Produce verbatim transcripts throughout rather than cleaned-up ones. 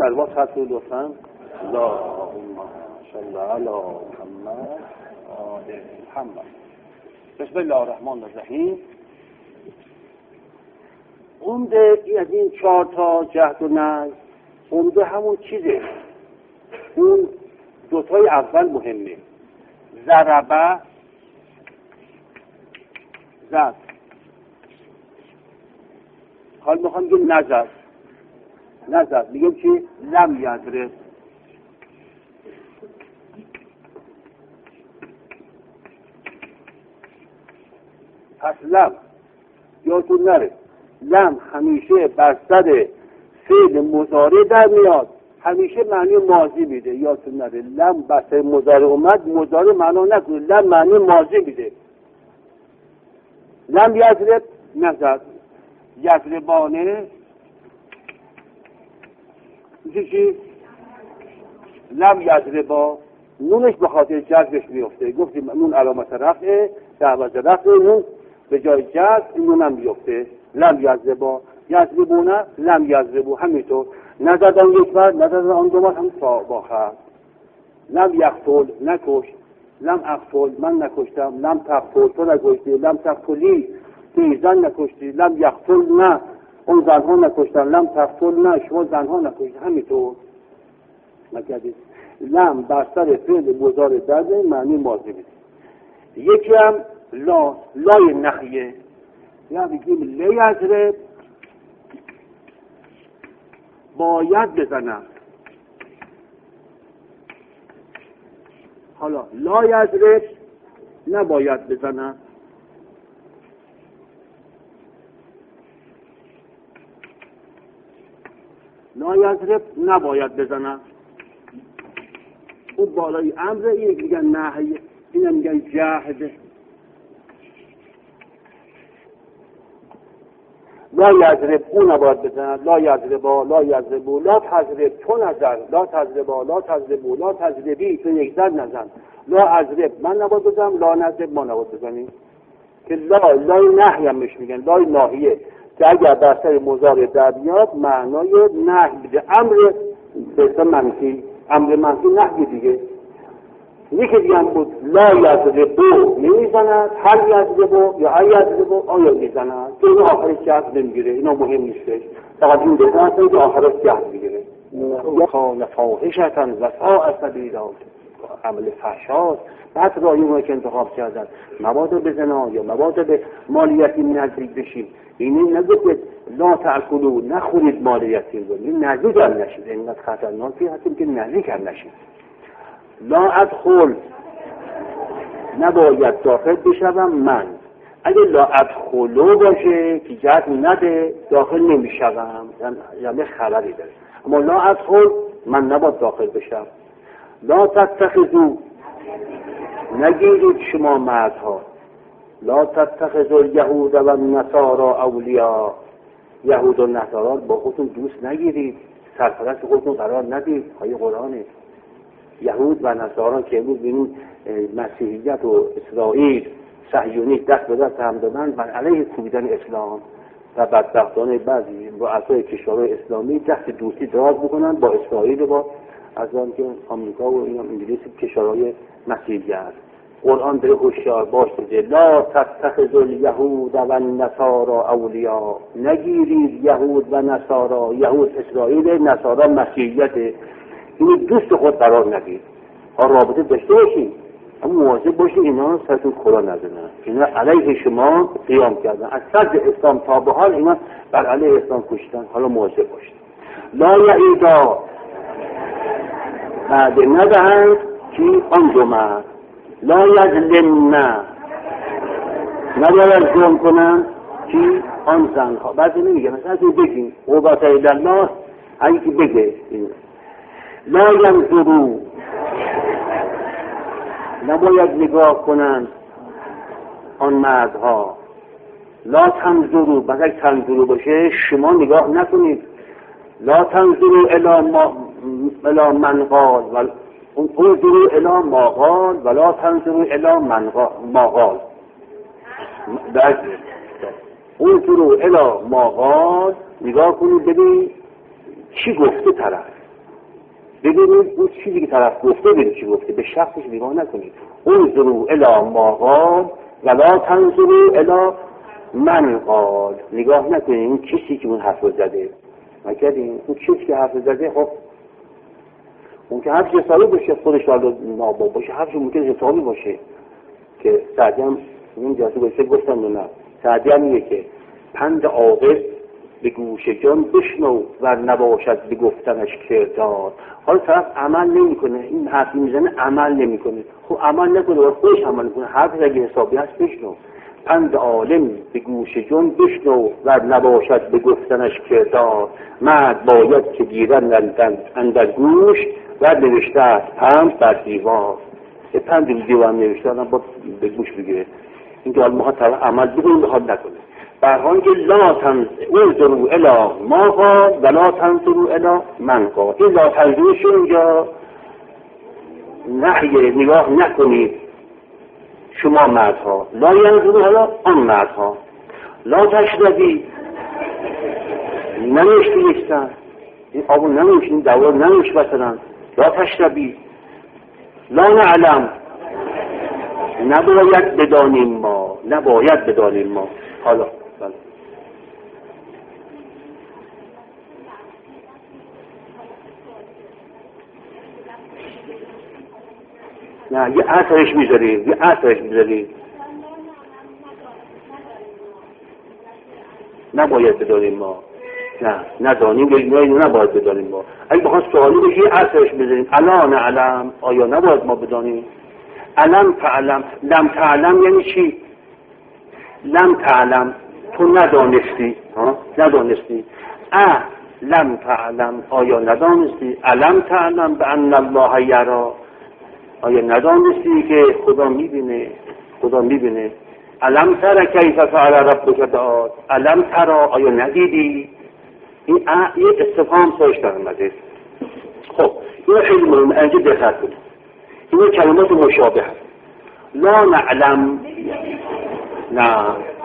سلوات هست لطفا. اللهم صل علی محمد آل محمد. بسم الله الرحمن الرحیم. عمده از این چهار تا جهد و نزد، عمده همون چیزه. اون دوتای اول مهمه. ضربه زد. حال میخوام بگیم نزد نزد میگم که لم یضرب. پس لم یادتون نره، لم همیشه بستر فعل مضارع در میاد، همیشه معنی ماضی میده. یادتون نره لم بستر مضارع اومد، مضارع معنا نکنه، لم معنی ماضی میده. لم یضرب نزد. یضربانه میشه چی؟ لم یضربا، نونش به خاطر جذبش میفته. گفتیم نون علامت رفعه، دعوت رفعه، نون به جای جذب این نون هم میفته. لم یضربا، یضربونه لم یضربو، همینطور. نزدن یک بار، نزدن آن دو بار، هم تا باخر. لم یقتل نکش، لم اقتل من نکشتم، لم تقتل تو نکشتی، لم تقتلی توی زن نکشتی، لم یقتل نه اون زنها نکشتن، لم تقتل نه شما زنها نکشتی. همینطور نکردید. لم بستر فعل مضارع در معنی ماضی میده. یکی هم لا، لای نخیه، یا بگیم لیضرب باید بزنم. حالا لا یضرب نباید بزنم. لا یضرب نباید بزنم. اون بالای امر، این میگن نهی، این میگن جهد. لا یضرب اون نباید بزنن. لا یضربا لا یضربو لا تضرب تو نزن. لا تضربا لا تضربو لا تضربی تو یک زن نزن. لا اضرب من نباید بزنم، لا نضرب ما نباید بزنیم. که لا لای نهی هم میش میگن، لای ناهیه، که اگر بستر مضارع در بیاد معنای نهی بده. امر به منفی، امر منفی نهی دیگه. یکی دیگه هم بود لا یضربو نمیزند، هل یضربو یا ای یضربو آیا میزند. که اینو آخرش جهد نمیگیره، اینا مهم نیستش، فقط این دیگه هست که آخرش جهد میگیره. کان فاحشة و ساء سبیلا، عمل فحشاست. بعد راهی اونها که انتخاب کردن مبادا به زنا یا مبادا به مال یتیم نزدیک بشیم. اینی نگفت لا تأکلوا نخورید مال یتیم رو، این نزدیک هم نشید. اینقدر خطرناکی هستیم که نزدیک هم نشید. لا ادخل نباید داخل بشوم من. اگه لا ادخلو باشه که جهت نده داخل نمیشوم، یعنی خبری داره. اما لا ادخل من نباید داخل بشم. لا تتخذو نگیرید شما مردها، لا تتخذوا الیهود و النصارى اولیاء، یهود و نصارا با خودتون دوست نگیرید، سرپرست خودتون قرار ندید. های قرآنه. یهود و نصارا که امروز بینید مسیحیت و اسرائیل صهیونی دست به دست هم دادن بر علیه کوبیدن اسلام، و بدبختانه بعضی رؤسای کشورهای اسلامی دست دوستی دراز میکنن با اسرائیل و با از آن که آمریکا و این انگلیس کشورهای مسیحیت. قرآن داره هوشیار باش دیگه. لا تتخذوا الیهود و النصارى اولیاء، نگیرید یهود و نصارا، یهود اسرائیل، نصارا مسیحیت، این دوست خود قرار ندید. ها رابطه داشته باشید، اما مواظب باشید اینا سرتون کلا نزنن. اینا علیه شما قیام کردن، از صدر اسلام تا به حال اینا بر علیه اسلام کشتن. حالا مواظب باشید. لا یعیدا بعد ندهند که آن دو مرد. لا یظلمن نباید ظلم کنند که آن زنها. بعضی نمیگه مثلا از این بگیم قوبت الله، اگه که بگه این. لا ینظروا نباید نگاه کنند آن مردها. لا تنظروا، بعد اگه تنظروا باشه شما نگاه نکنید. لا تنظروا الی ما الی من قال و انظروا الی ما قال ولا تنظروا الی من ما قال. انظروا الی ما قال، نگاه کنید ببین چی گفته طرف. ببینید اون چیزی که طرف گفته ببینید چی گفته، به شخصش نگاه نکنید. انظروا الی ما قال ولا تنظروا الی من قال. نگاه نکنید این کسی که اون حرف زده، نکردین اون کسی که حرف زده، خب اون که حرف حسابی باشه، خودش حالا ناباب باشه، حرفش ممکنه حسابی باشه که سعدی هم این جاسو باشه گفتن نه. سعدی هم میگه که پند عاقل به گوش جان بشنو و نباشد به گفتنش کردار. حالا طرف عمل نمیکنه، این حرفی میزنه عمل نمیکنه، خب عمل نکنه و خودش عمل کنه، حرفش اگه حسابی هست بشنو. پند عالم به گوش جان بشنو و نباشد به گفتنش کردار. مرد باید که گیرن اندر گوش و نوشته است پند بر دیوار. یه پند دیوار نوشته هم با به گوش بگیره، این که حال ما طرف عمل بکنه به حال نکنه. برهان که لا تنظروا الی ما قال و لا تنظروا الی من قال. این لا تنظرش اینجا نحیه، نگاه نکنید شما مردها، لا ینظروا الی آن مردها. لا تشربی نمیشتی نیستن، این آبو نمیشت، این دوار نمیشت بسرن. لا تشربی لا نعلم نباید بدانیم ما، نباید بدانیم ما. حالا بله. نه یه اثرش میذارید، یه اثرش میذارید نباید بدانیم ما، نه ندانیم، نباید بدانیم ما. اگه بخواد سوالی بشه یه اثرش میذارید الا نعلم، آیا نباید ما بدانیم. علم تعلم، لم تعلم یعنی چی؟ لم تعلم تو ندانستی، ها ندانستی. اه لم تعلم آیا ندانستی. علم تعلم بان الله یرا، آیا ندانستی که خدا میبینه، خدا میبینه. علم تر کیف فعل ربک بعاد، علم تر آیا ندیدی. این اه یه استفهام سرش در اومده. خب این خیلی مهمه، اینجا دقت کنید، این کلمات مشابه هست. لا نعلم، نه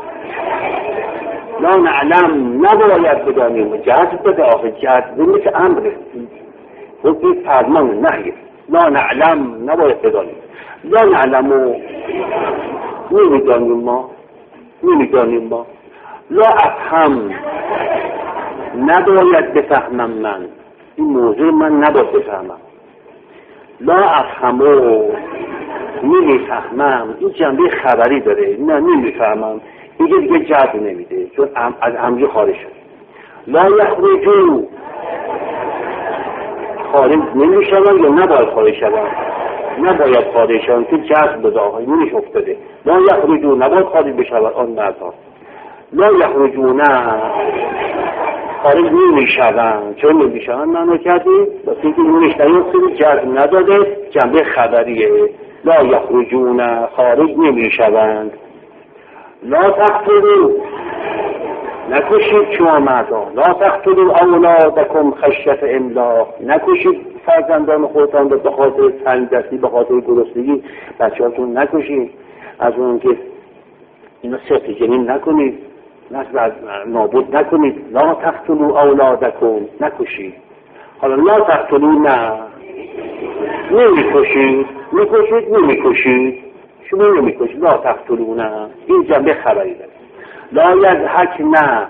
لا نعلم نباید بدانیم، جهت بده آخه جهت مثل امره، خود فرمان نهیه. لا نعلم نباید بدانیم، لا نعلم نمیدانیم ما، نمیدانیم ما. لا افهم نباید بفهمم من، این موضوع من نباید بفهمم. لا افهمو نمیفهمم، این جنبه خبری داره، نه نمیفهمم، دیگه دیگه جهت نمیده چون از امری خارج شد. لا یخرجو خارج نمیشون یا نباید خارج شون، نباید خارج شون که جهت بده آقای نمیش افتاده. لا یخرجو نباید خارج بشون آن مردها. لا یخرجو نه خارج نمیشون، چون نمیشون منو کردی واسه اینکه نمیش نیفتاده جهت نداده، جنبه خبریه. لا یخرجون خارج نمیشوند. لا تقتلوا نکشید شما مردان، لا تقتلوا اولادکم خشیت املاق، نکشید فرزندان خودتان به خاطر تنگدستی، به خاطر گرسنگی بچه‌هاتون نکشید، از اون که اینا سخت جنین نکنید، نسل نابود نکنید. لا تقتلوا اولادکم نکشید. حالا لا تقتلوا نه نمیکشید، میکشید نمیکشید، شما نمیکشید. لا تقتلوا نه این جنبه خبری داره. لا یضحک نه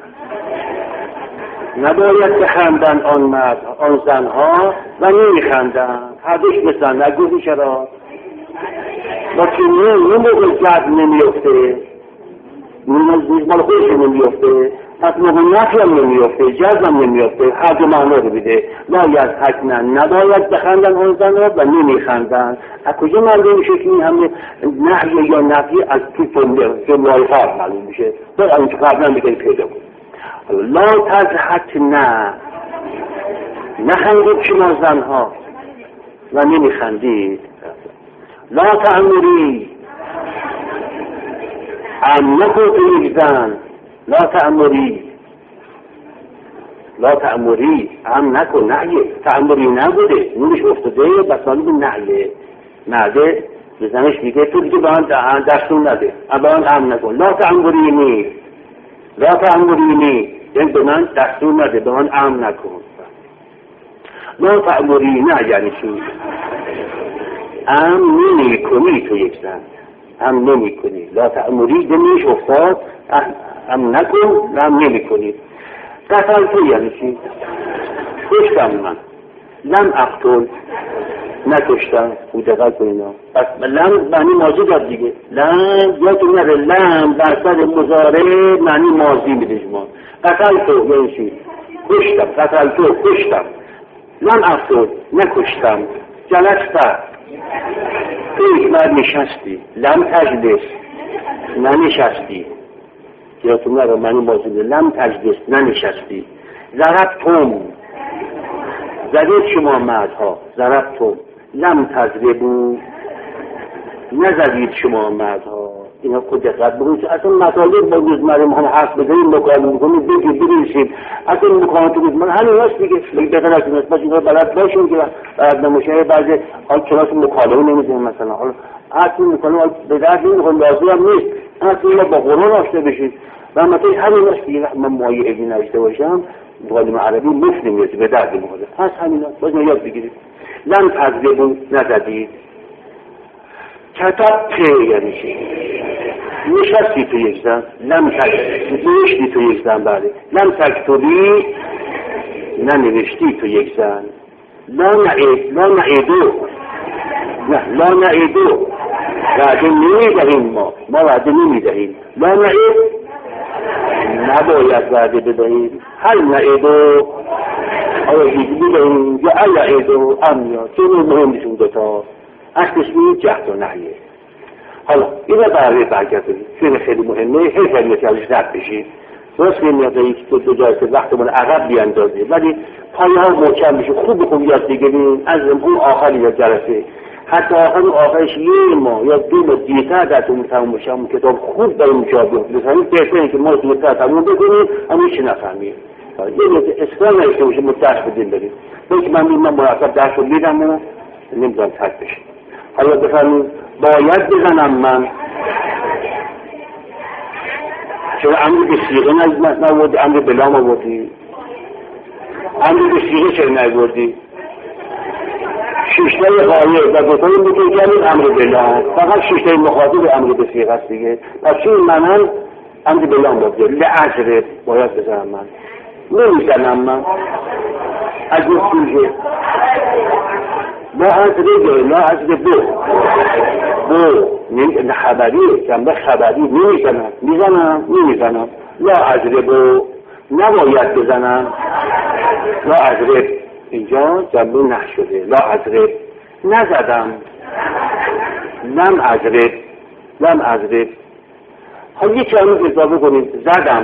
نباید بخندن آن مرد آن زنها و نمیخندن، هر دوش مثلا نگوزی چرا باید نه یه موقع جد نمیفته، مال خودش نمیفته، پس موقع نفی هم نمیفته، جد هم نمیفته، هر دو معنا رو بیده. لا یضحک نه نباید بخندن آن زنها و نمیخندن. از کجا معلوم میشه که این همه نحی یا نفی از تو جمله ها معلوم میشه؟ باید این تو قبلا بگه پیدا کن. لا تضحک نه نخندید شما زنها و نمیخندید. لا تعمری ام نکن یک زن، لا تعمری لا تعمری ام نکن نعیه، تعمری نبوده نونش افتاده بسانی به نعیه، نعیه به زنش میگه تو دیگه به من دستون نده، به من ام نکن. لا تعمری نی لا تعمری نی یعنی به من دستور نده، به من ام نکن. لا تأمری نه یعنی چی؟ ام نمی کنی تو یک زن، ام نمی کنی. لا تأمری دمیش افتاد، ام نکن ام نمی کنی. قتل تو یعنی چی؟ کشتم من. لم اقتل نکشتم. او دقت کنینا. پس لم معنی ماضی داد دیگه. لم یادتون نره لم در صد مضارع معنی ماضی میده شما. قتل تو یعنی چی؟ کشتم. قتل تو کشتم. لم اقتل نکشتم. جلست تو یک مرد نشستی. لم تجلس ننشستی. یادتون نره معنی ماضی میده. لم تجلس ننشستی. ضربتم زدید شما مردها. ضربتم. لم تضربوا نزدید شما مردها. اینا خود دقت بکنید. اصلا مطالب با روزمره ما هم حرف بزنید مکالمه میکنید بگید بنویسید. اصلا مکالمه تو روزمره همین هست دیگه. بگید بقدر از این هست باشه اینا بلد باشیم که بلد نموشه بعضی حال کلاس مکالمه نمیزنیم مثلا. حالا اصلا مکالمه به درد نمیخواد لازم هم نیست. اصلا اینا با قرآن آشنا بشید. و مثلا همین هست دیگه. من مایعی نوشته باشم معلم عربی مسلم یه به درد میخوره. پس همینا باز یاد بگیرید. لم تضربوا نزدید. کتبت یعنی چی؟ نشستی تو یک زن. لم نوشتی تو یک زن. بله. لم تکتبی ننوشتی تو یک زن. لا نعید لا نعیدو نه لا نعیدو وعده نمیدهیم ما ما وعده نمیدهیم. لا نعید نباید وعده بدهیم. هل نعیدو آیا دیگه بدهیم یا الا عیدو امیا چه مهم نیستون دوتا اصلشمی جهد و نحیه. حالا این رو برای برگردونید چون خیلی مهمه. هی خیلی ازش رد بشید. درست میاد یک دو دو جایسته وقتمون عقب بیاندازه ولی پایه ها محکم بشه. خوب خوب یاد بگیرید از اون آخری یا جلسه حتی آخر آخرش یه ماه یا دو ماه دیرتر درتون تموم بشه. همون کتاب خوب برای مشابه بفهمید. بهتره که ما دیرتر تموم بکنید اما هیچی نفهمید. یه نوع اصرار نشته باشه ما درس بدیم بریم. بلکه من من مرتب درس رو میدم و نمیدونم ترک بشه. حالا بفهمید باید بزنم من چرا امر به سیغه نبودی؟ امر به لام آوردی؟ امر به سیغه چرا نبودی؟ ششتای غایب و دوتای متکلم امر به لام. فقط ششتای مخاطب امر به سیغه است دیگه. پس چون منم امر به لام بوده. لعجرب باید بزنم من. نمیزنم من از این سوژه. لا عجرب لا عجرب بو بو نه خبری جنبه خبری نمیزنم. میزنم نمیزنم. لا عجرب نباید بزنم. لا عجرب اینجا جنبه نه شده. لا عجرب نزدم. لم عجرب لم عجرب. ها یک کلمه اضافه کنید. زدم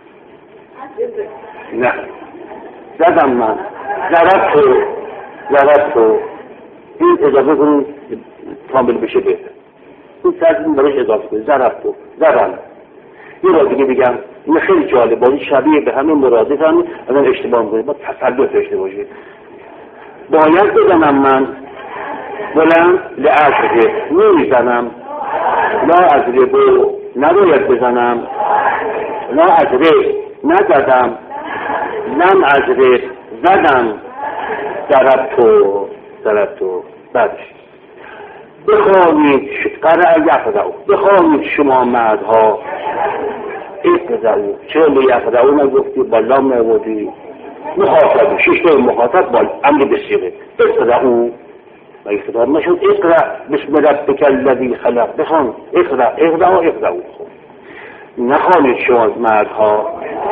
نه زدم من. ضرب تو ضرب تو این اضافه کنید کامل بشه بهتر. این ترجمه براش اضافه کنید. ضرب تو زدم. یه را دیگه بگم این خیلی جالب بازی شبیه به همین مرادف هم از این اشتباه میکنید. با تسلط داشته باشید. باید بزنم من. بلند لعجرب نمیزنم. لا عجرب نباید بزنم. لا عجرب نزدم. لم عجرب زدم. ضرب تو ضرب تو. بعدش بخوانید قرأ یقرأ بخوانید شما مردها. اقرأ چرا یقرأ نگفتی با لام نبودی؟ مخاطب شش مخاطب با امر به صیغه. اقرأ و اقرأ نشد. اقرأ بسم ربک الذی خلق. بخوان اقرأ اقرأ اقرأ. نخوانید شما مردها.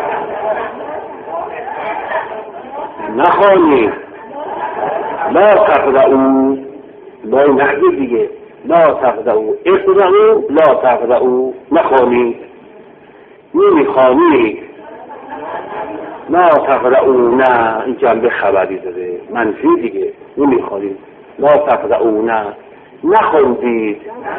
نخوانید. لا تقرأوا لا نحوی دیگه. لا تقرأوا اقرأوا لا تقرأوا نخوانید. نمیخوانید. لا تقرأوا نه این جنبه خبری داره منفی دیگه. نمیخوانید. لا تقرأوا نه نخوندید.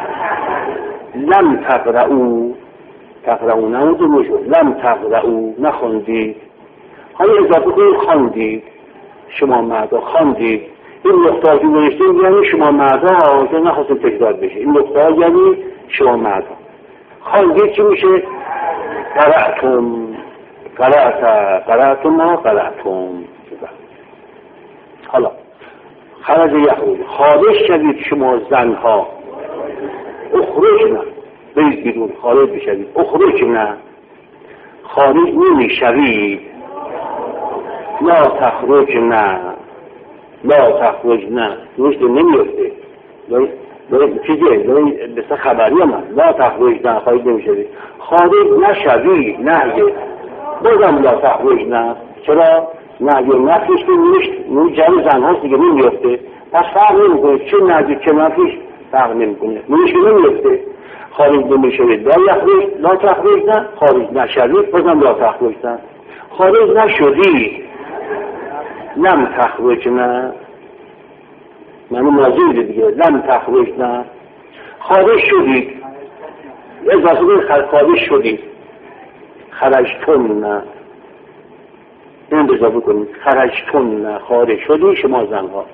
لم تقرأوا تقرأوا نموده میشود. لم تقرأوا نخوندید. حالا اضافه کنید خواندید. شما مردا خواندید. این نقطه که نوشتیم یعنی شما مردا که نخواستیم تکرار بشه. این نقطه یعنی شما مردا خواندید. چی میشه؟ قرأتم قرأت قرأتم ما قرأتم. حالا خرج یخرج، خارج شوید شما زنها، اخرج نه، برید بیرون، خارج بشوید، اخرج نه، خارج نمی شوید، لا تخرج نه، لا تخرج نه، درست نمیفته، داره چیزه، داره بسه خبری هم لا تخرج نه، خارج نمی شوید، خارج نشوید، نهیه، بازم لا تخرج نه، چرا؟ نهیه نفیش که نیشت، نوی جمع زن هاست دیگه نمیفته، پس فرق نمی کنه، چه نهیه چه نفیش فرق نمی کنه، نویش که نمیفته، خارج نمی شوید، لا یخرج، لا تخرج نه، خارج نشوید، بازم لا تخرج نه، خارج نشدید، لم تخرج نه، منو ماضی دیگه، لم تخرج نه، خارج شدید، اضافه کنید خارج شدید، خرجتون نه، این اضافه کنید، خرجتون نه، خارج شدید شما زنها،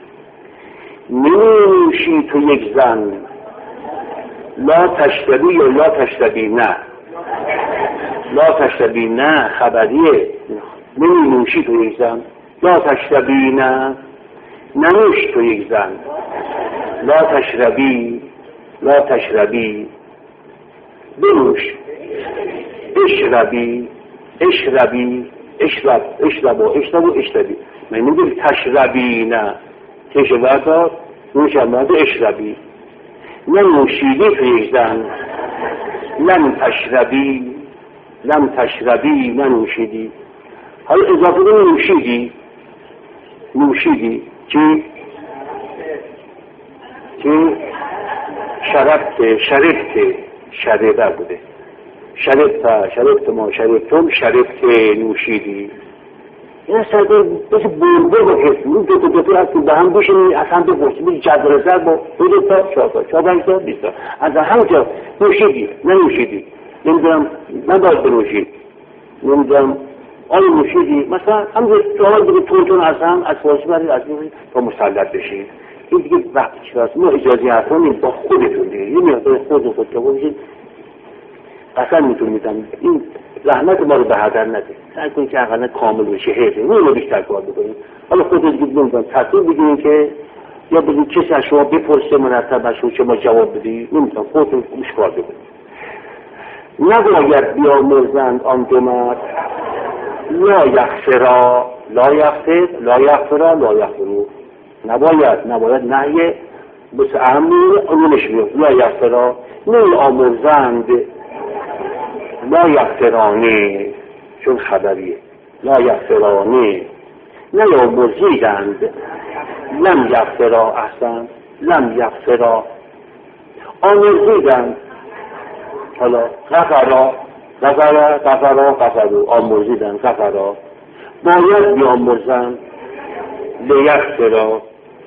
نمیشی تو یک زن، لا تشتبی یا لا تشتبی نه، لا تشتبی نه خبریه، نمیشی تو یک زن، لا تشتبی نه، ننوش تو یک زن، لا تشربی، لا تشربی، بنوش، اشربی، اشربی، اشرب، اشرب و اشرب و اشربی، من میگم تشربی نه، تشربی نوش هم اشربی، ننوشیدی تو یک زن، لم تشربی، لم تشربی، ننوشیدی، حالا اضافه کنی نوشیدی، نوشیدی چی؟ چی؟ شربت، شربت، شربه بوده، شربت، شربت ما، شربتم، شربت، نوشیدی، این اصلا بسه برده با کسی، این دو تا دو تا هستی به هم بشنی، اصلا بپرسی، بید جدر زر با دو دو تا، چهار تا، چهار پنج تا، بیست تا، از همه جا نوشیدی، ننوشیدی، نمیدونم، نباید بنوشید، نمیدونم، آیا نوشیدی، مثلا همونجور سوال دیگه تون تون از هم از فارسی برید از این تا مسلط بشید، این دیگه وقتی چی هست، ما اجازی حرفانیم با خودتون دیگه، یه میاد خود خود که باشید، قسم میتون میدم، این زحمت ما رو به هدر نده، سعی کنید که اقلا کامل بشه، حیفه، این رو بیشتر کار بکنید، حالا خودت دیگه نمیدونم، تصویر بگیرین که یا بگید کسی از شما بپرسه مرتب از شما ما جواب بدید، نمیدونم خودتون گوش کار بکنید. نباید بیامرزند آن دو مرد، لا یغفرا، لا یغفر، لا یغفرا، لا یغفرو، نباید، نباید نهیه بس اهمی اونش بیاد، لا یغفرا، نمی آمرزند، لا یغفرانه، چون خبریه، لا یغفرانه، نیامرزیدند، لم یغفرا، احسن، لم یغفرا، آمرزیدند، حالا غفرا، غفرا، غفرا، غفرو، آمرزیدند، غفرا، باید بیامرزند، لیغفرا،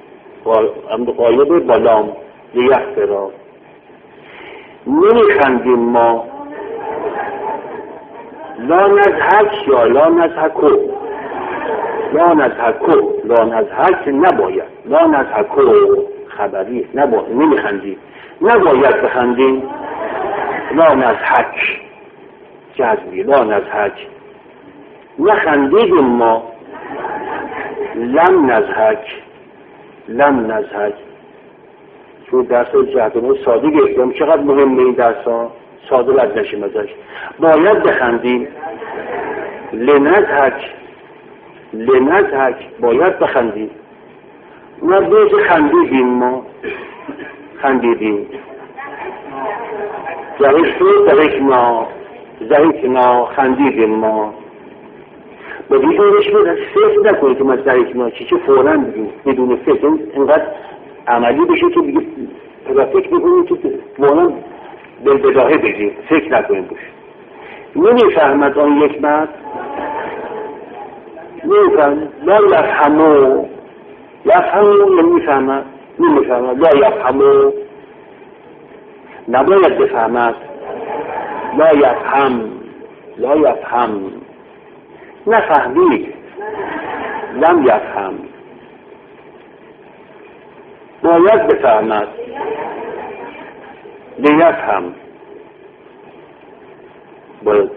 غایب بالام، لیغفرا، نمیخندیم ما، لا نضحک یا لا نضحکو، لا نضحکو، لا نضحک نباید، لا نضحکو خبری نباید، نمیخندیم، نباید بخندیم، لا نضحک جزمی، لا نضحک، نخندیدیم ما، لم نضحک، لم نضحک، چون درس ها جهتمون ساده گفتم، چقدر مهمه این درس ها، ساده لد نشیم ازش، باید بخندیم، لنضحک، لنضحک، باید بخندیم، ما بیش خندیدیم ما، خندیدیم، زهیشتو زهیشنا، زهیشنا، خندیدیم ما، با دیگه اونش بود فکر نکنید که ما زهیشنا چی چه فوراً بگیم بدون فکر، اینقدر عملی بشه که دیگه فکر بکنید که فوراً بالبداهه بگیم، فکر نکنید بشه. نمیفهمد آن یک مرد، نمیفهمد، لا یفهمو، یفهمو نمیفهمد، نمیفهمد، لا یفهمو، نباید بفهمد، لا یفهم، لا یفهم، نفهمید، لم یفهم، باید بفهمد، لیفهم، باید،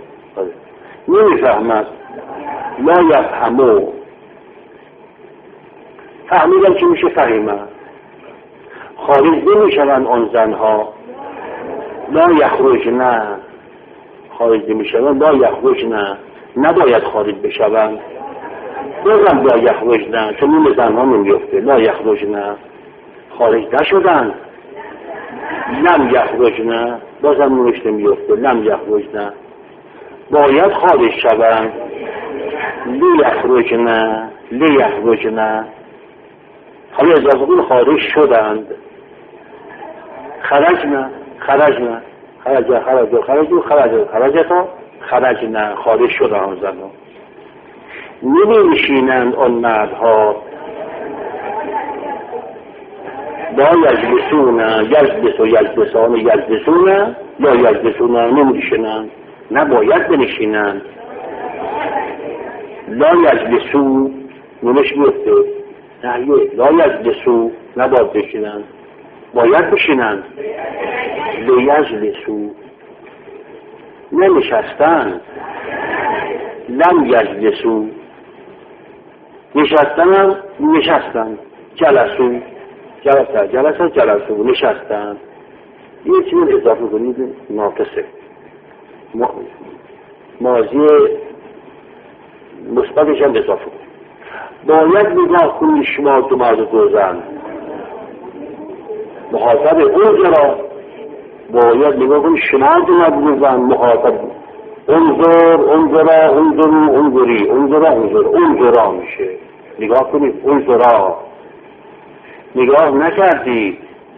نمیفهمد، لا یفهمو، فهمیدم چی میشه فهیمم. خارج نمیشوند آن زنها، لا یخرجن، خارج نمیشوند، لا یخرجن، نباید خارج بشوند. بازم لا یخرجن، چون این زنها نمیفته، لا یخرجن، خارج نشدن. لم یخرجن، بازم نوشت نمیفته، لم یخرجن، باید خارج شوند. لی یخرجن، لی یخرجن، حالا اضافه کن خارج شدند. خرجن، خرجن، خرج خرج خرج خرج خرجتا خرجن، خارج شدند آن زنها. نمی نشینند آن مردها، لا یجلسون، یجلس و یجلسان یجلسون، یا یجلسون، نمی نشینند، نباید بنشینند. لا یجلسو، نمش بیفته، نهیه، لا یجلسو، نباید بشینند، باید بشینند. لیجلسو، ننشستند. لم یجلسو، نشستن هم نشستند. جلسو، جلسه جلسه جلسو، نشستند. یه چیز اضافه کنید ناقصه، ماضی مثبتش هم اضافه کنید. باید نگاه کنید شما دو مرد دو زن، مخاطب انظرا، باید نگاه کنید شما دو مرد دو زن مخاطب انظر، انظرا، انظرو، انظری، انظرا، انظر، انظرا میشه. نگاه کنید انظرا، نگاه نکردید.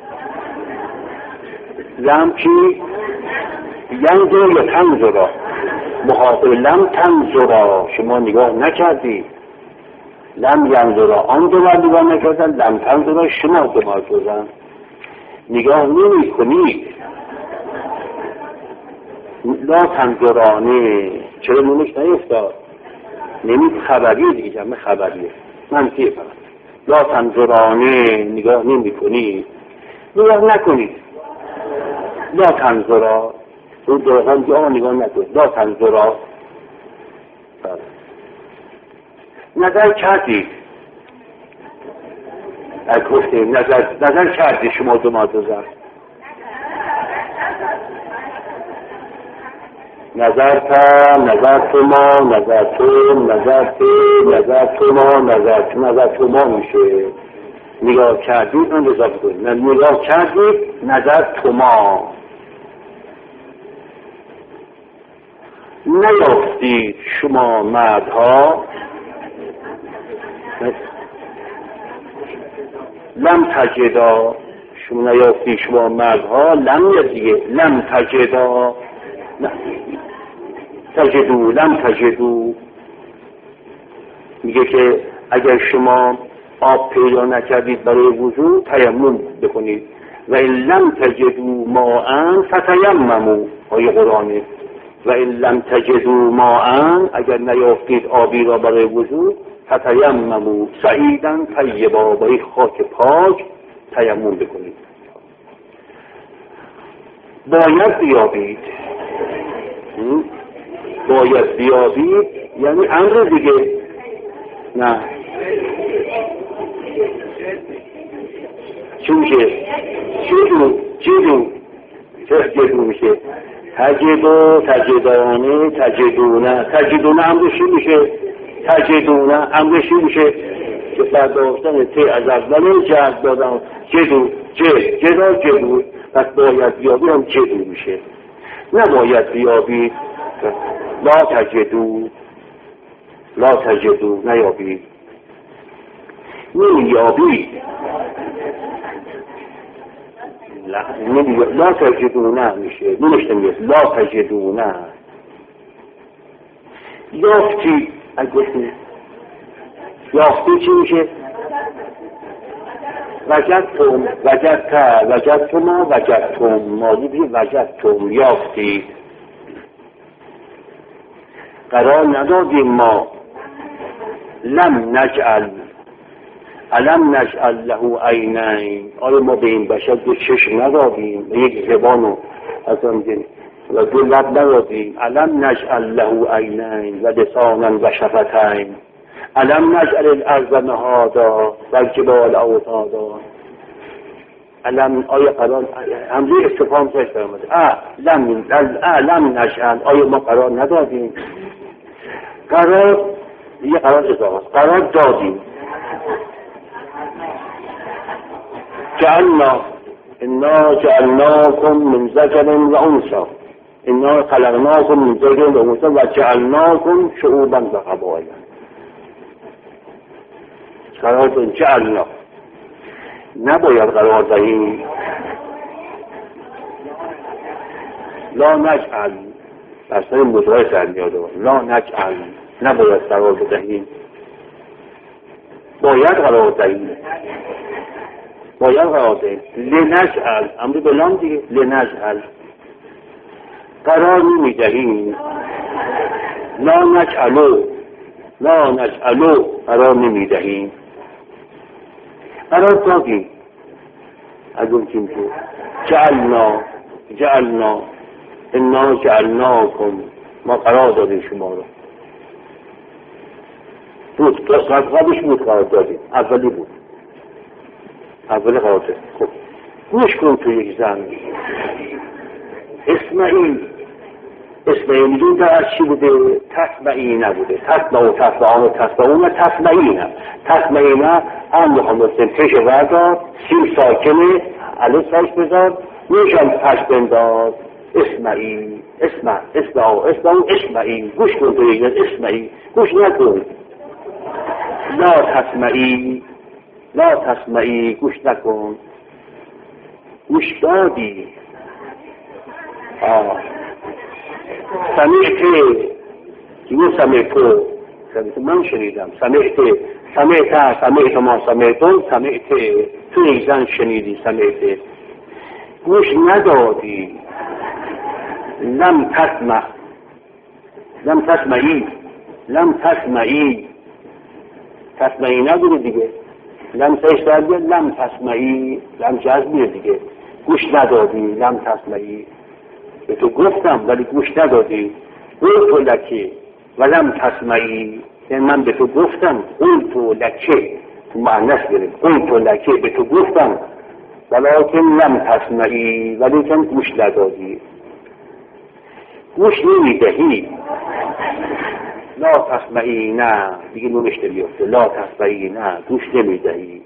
لم چی؟ ینظر یا تنظرا، مخاطب لم تنظرا، شما نگاه نکردید. لم ینظرا، آن دو مرد نگاه نکردن، لم تنظرا، شما دو مرد بزن نگاه نمی کنید. لا تنظرانه، چرا نونش نیفتاد؟ نمید خبریه دیگه، جمع خبریه، منفیه فقط. لا تنظرانه، نگاه نمی کنید، نگاه نکنید. لا تنظرا، اون درخان که آقا نگاه نکنید. لا تنظرا، نظر کردید، از گفتیم نظر, نظر کردید شما دو مرد زن. نظر تا، نظر تو ما، نظر تو، نظر تی، نظر تو ما، نظر تو، نظر تو ما میشه. نگاه کردید اون اضافه کنید. نگاه کردید نظر تو ما. نیافتید شما مردها، لم تجدا، شما نیافتید شما مردها، لم دیگه، لم تجدا، تجدو، لم تجدو، میگه که اگر شما آب پیدا نکردید برای وضو تیمم بکنید. و این لم تجدو ماء فتیمموا، آیه قرآنه. و این لم تجدو ماء، اگر نیافتید آبی را برای وضو، فتیمموا صعیدا طیبا، با یک خاک پاک تیمم بکنید. باید بیابید، باید بیابید یعنی امر دیگه، نه چی میشه؟ جدو، جدو، چه جدو میشه؟ تجدو، تجدانه، تجدونه، تجدونه امرشی میشه. تجدونه امرشی میشه که برداشتن تی از اول جد دادم، جدو، جد، جدا جدو، پس باید بیابید هم جدو میشه. نباید بیابید، لا تجدو، لا تجدو، نیابید، نمیابید، لا تجدونه میشه، نمیشته میشه، لا تجدونه. یافتی، اگه یافتی چی میشه؟ وجدتم، وجدت، وجدتما، وجدتم، ماضی بیه وجدتم، یافتی. قرار ندادیم ما، لم نجعل، علم نجعل له عینین، آیا ما به این بشر دو چشم ندادیم و یک زبانو اصلا میگیم و دو لب ندادیم؟ علم نجعل له عینین و لسانا و شفتین، الم نجعل الارض مهادا والجبال اوتادا. الم آیا قرار همزه استفهام سرش برمده اه لم اه لم نجعل آیا ما قرار ندادیم؟ قرار یه قرار اضافه قرار دادیم. جعلنا انا جعلناكم من ذکر و انثی انا خلقناكم من ذکر و انثی و جعلناكم شعوبا و قبایل. قرار دادیم. جعلنا نباید قرار دهیم. لا نجعل اصلا مضارع در میاد. لا نجعل نباید قرار بدهیم، باید قرار دهیم. باید قرار دهیم. لنجعل امر به لام دیگه. لنجعل قرار نمی دهیم. لا نجعلو لا نجعلو قرار نمی دهیم. قرار دادیم از اون چیم که جعلنا جعلنا انا جعلناکم ما قرار دادیم شما رو. بود قبلش بود قرار دادیم. اولی بود اولی قرار دادیم. خب گوش کن تو یک زن اسمعیل اسمعیل میدون در از چی بوده؟ تسمعی نبوده. تسمع و تسمعان و تسمعون و تسمعینه. تسمعینه هم بخوام بستیم پیش ورداد سیم ساکنه علی سایش بذار میشم پش بنداز اسمعی اسمع اسمع اسمع اسمعی گوش کن تو یک اسمعی گوش نکن. لا تسمعی لا تسمعی گوش نکن. گوش دادی. آه سمیعته چیگو سمیعتو سمیعتو من شنیدم. سمیعته سمیعته سمیعت ما سمیعتون سمیعته تو یک زن شنیدی. سمیعته گوش ندادی. لم تسمع لم تسمعی لم تسمعی تسمعی نبوده دیگه. لم سایش دارده لم تسمعی لم جذبیه دیگه. گوش ندادی. لم تسمعی به تو گفتم ولی گوش ندادی. قلت لکه و لم تسمعی یعنی من به تو گفتم. قلت لکه معنیش بریم. قلت لکه به تو گفتم ولکن لم تسمعی ولی کن گوش ندادی. گوش نمیدهی. لا تسمعی نه دیگه نونشته بیافته. لا تسمعی نه گوش نمیدهی.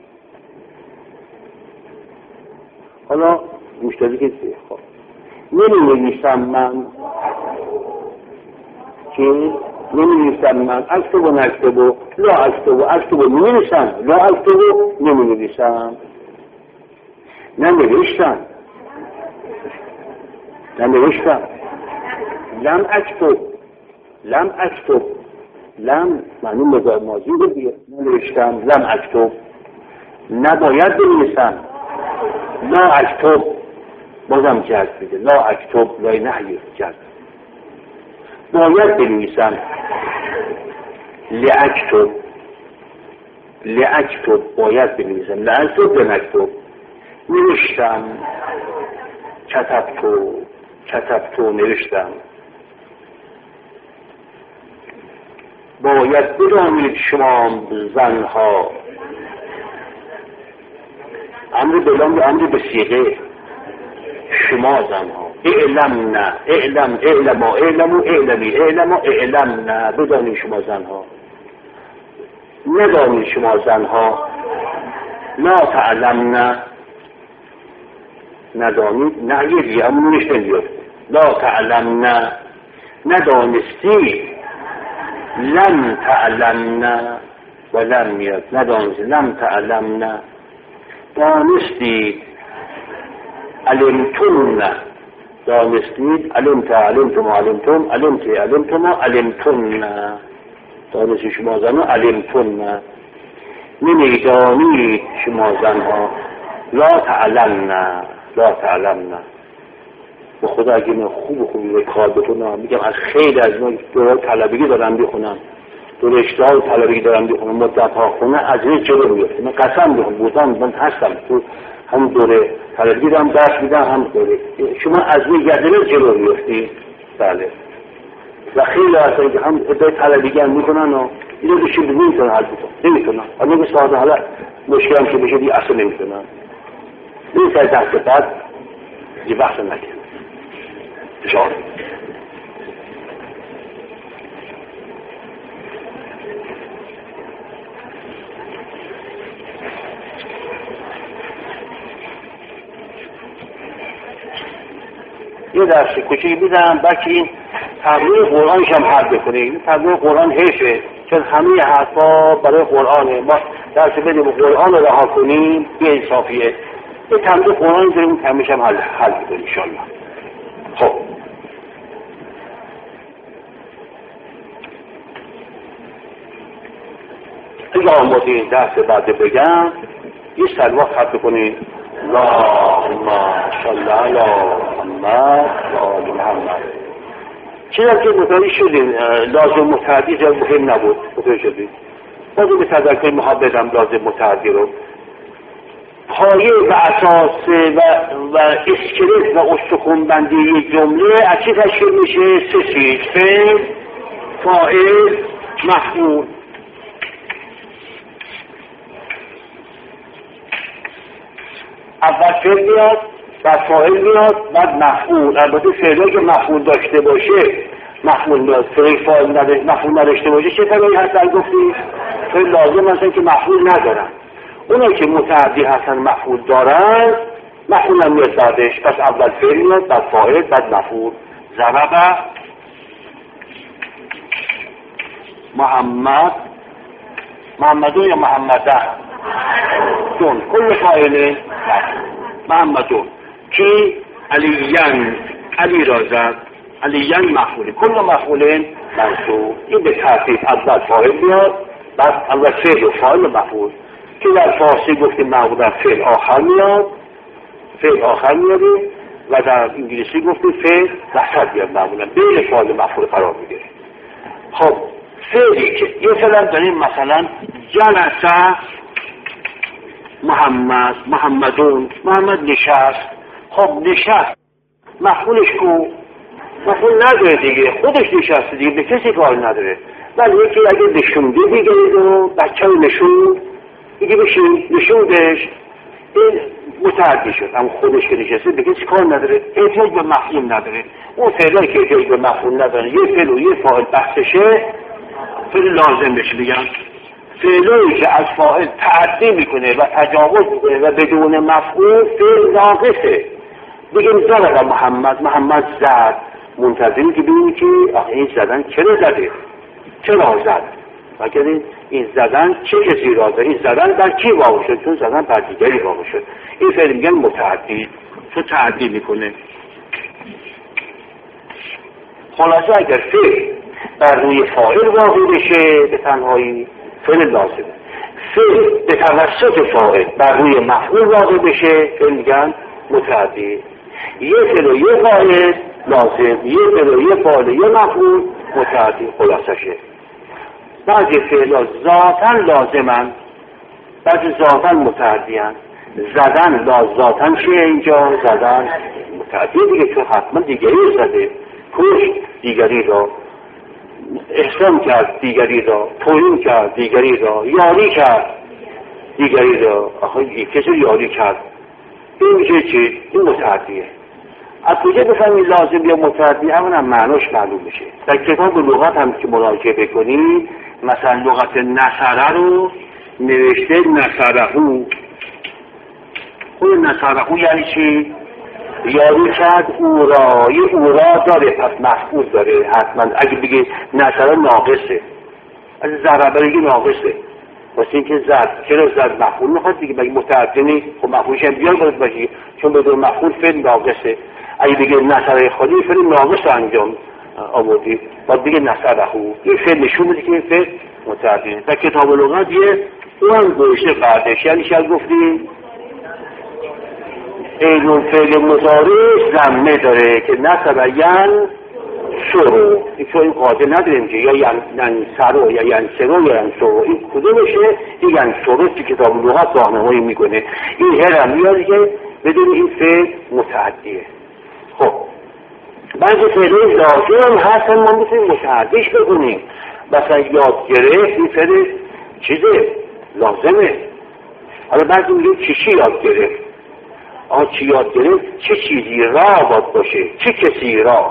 حالا گوش دادی که خب نمی نویسم من که نمی نویسم من اکتب و نکتب و لا اکتب و اکتب و نمی نویسم لا اکتب و نمی نویسم. ننوشتم ننوشتم لم اکتب لم اکتب لم معنی مضارع ماضی بود دیگه. ننوشتم لم اکتب نباید بنویسم. لا اکتب بازم جذب بده. لا اکتب لای نحیه جذب باید بنویسم. لاکتب لاکتب باید بنویسم. لاکتب لنکتب نوشتم. کتبتو کتبتو نوشتم. باید بدانید شما زنها امر بلام امر به صیغه شما زنها. اعلم نه اعلم اعلم اعلم اعلمی اعلم اعلم نه بدانید شما زنها. ندانید شما زنها. لا تعلم نه ندانید نه یه دیگه همون نشتن بیاد. لا تعلم نه ندانستی. لم تعلم نه و لم میاد ندانستی. لم تعلم نه دانستید. علمتون نه دانستید. علمت علمتم علمتم علمت علمتم علمتون نه دانستی شما زنها. علمتون نه نمیدانید شما زنها. لا تعلم نه لا تعلم نه. به خدا اگه من خوب خوبی به کار بتونم میگم از خیلی از من دوره طلبگی دارم بخونم دوره اشتغال طلبگی دارم بخونم مدت ها خونه از این جلو بیفته. من قسم بخونم بودم من هستم تو هم دوره طلبگی دارم درس میدم هم دوره شما از این گردنه جلو بیفتی. بله و خیلی هستن که هم ادعای طلبیگی هم میکنن و اینو بشید نمیتونن حل بکن نمیتونن اما که ساده حالا مشکل هم که بشه دی اصلا نمیتونن این سر دست بعد دی بحث نکن شاید یه درس کوچیکی میدم بلکه این تبلیغ قرآنش هم حل بکنه این تبلیغ قرآن حیفه چون همه حرفا برای قرآنه ما درس بدیم قرآن رو رها کنیم بی انصافیه یه تبلیغ قرآن داریم کمیش هم حل حل بکنیم انشاءالله. خب اگه آماده این درس بعد بگم یه سلوات خط بکنید اللهم صل علی محمد و آل محمد. چیزی که متوجه شدین لازم متعدی جای مهم نبود متوجه شدین بازم به تذکر محبتم لازم متعدی رو پایه و اساس و, و اسکلت و استخوان‌بندی یک جمله از چی تشکیل میشه؟ سه چیز فعل فاعل مفعول. اول فعل میاد بعد فاعل میاد بعد مفعول. البته فعلی که مفعول داشته باشه مفعول میاد فعل فاعل نداشته مفعول نداشته باشه چه کاری هستن گفتی؟ فعل لازم هستن که مفعول ندارن. اونایی که متعدی هستن مفعول دارن مفعول هم میاد بعدش پس اول فعل میاد بعد فاعل بعد مفعول. ضرب محمد محمدون یا محمده دون کل فاعله محمدون کی علیین علی را زد علیین مفعوله کل مفعولین منصوب. این به ترتیب اول فاعل میاد بعد اول فعل و فاعل و مفعول که در فارسی گفتیم معمولا فعل آخر میاد فعل آخر میادیم و در انگلیسی گفتیم فعل وسط میاد معمولا بین فاعل و مفعول قرار میگیره. خب فعلی که یه فعلا داریم مثلا جلسه محمد محمدون محمد نشست. خب نشست مفعولش کو مفعول نداره دیگه خودش نشسته دیگه به کسی کار نداره. ولی یکی اگه نشونده دیگری رو بچه رو نشون دیگه بشین نشوندش این متعدی شد اما خودش که نشسته به کسی کار نداره احتیاج به مفعول نداره. اون فعلایی که احتیاج به مفعول نداره یه فعل و یه فاعل بحثشه فعل لازم بشه بگم فعلایی که از فاعل تعدی میکنه و تجاوز میکنه و بدون مفعول فعل ناقصه. بگیم ضرب محمد محمد زد منتظریم که ببینیم که آخه این زدن چرا زده چرا زد بگید این زدن چه کسی را زد این زدن بر کی واقع شد چون زدن بر دیگری واقع شد. این فعل میگن متعدی تو تعدی میکنه. خلاصه اگر فعل بر روی فاعل واقع بشه به تنهایی فعل لازمه. فعل به توسط فاعل بر روی مفعول واقع بشه فعل میگن متعدی. یه فعل و یه فاعل لازم یه فعل و یه فاعل یه مفعول متعدی. خلاصه شه بعضی فعل ها ذاتن لازمن بعضی ذاتن متعدیان. زدن ذاتن چیه اینجا زدن متعدی دیگه چون حتما دیگری زده کش دیگری را احسان کرد دیگری را توهین کرد دیگری را یاری کرد دیگری را آخه کسی یاری کرد این میشه چی؟ این متعدیه. از کجا بفهمی لازم یا متعدی همون هم معناش معلوم میشه. در کتاب لغت هم که مراجعه بکنی مثلا لغت نصره رو نوشته نصرهو. خود نصرهو یعنی چی؟ یاری کرد او را یه او را داره پس مفعول داره حتما. اگه بگی نصره ناقصه از ضربه بگی ناقصه واسه اینکه زد چرا زد مفعول میخواد دیگه بگی متعدی نیست. خب مفعولش هم بیار باید باشی چون بدون مفعول فعل ناقصه. اگه بگی نصره خالی فعل ناقص انجام آوردی باید بگی نصرهو. این فعل نشون میده که این فعل متعدی نیست. در کتاب لغت یه اون گوشه بعدش یعنی شاید گفتی اینون فعل مضارع ضمه داره که نصبین شروع این چون این قاعده نداریم که یا ینصرو یا ینصرو یا ینصرو این کدومشه این ینصرو که کتاب لغت راهنمایی میکنه. این هرم میاد که بدون این فعل متعدیه. خب بعضی فعل لازم هستن ما میتونیم متعدیش بکنیم. مثلا یاد گرفت این فعل چیزه لازمه. حالا بعضی میگه چی چی یاد گرفت. آه چی یاد گرفت؟ چه چیزی را باید باشه، چه کسی را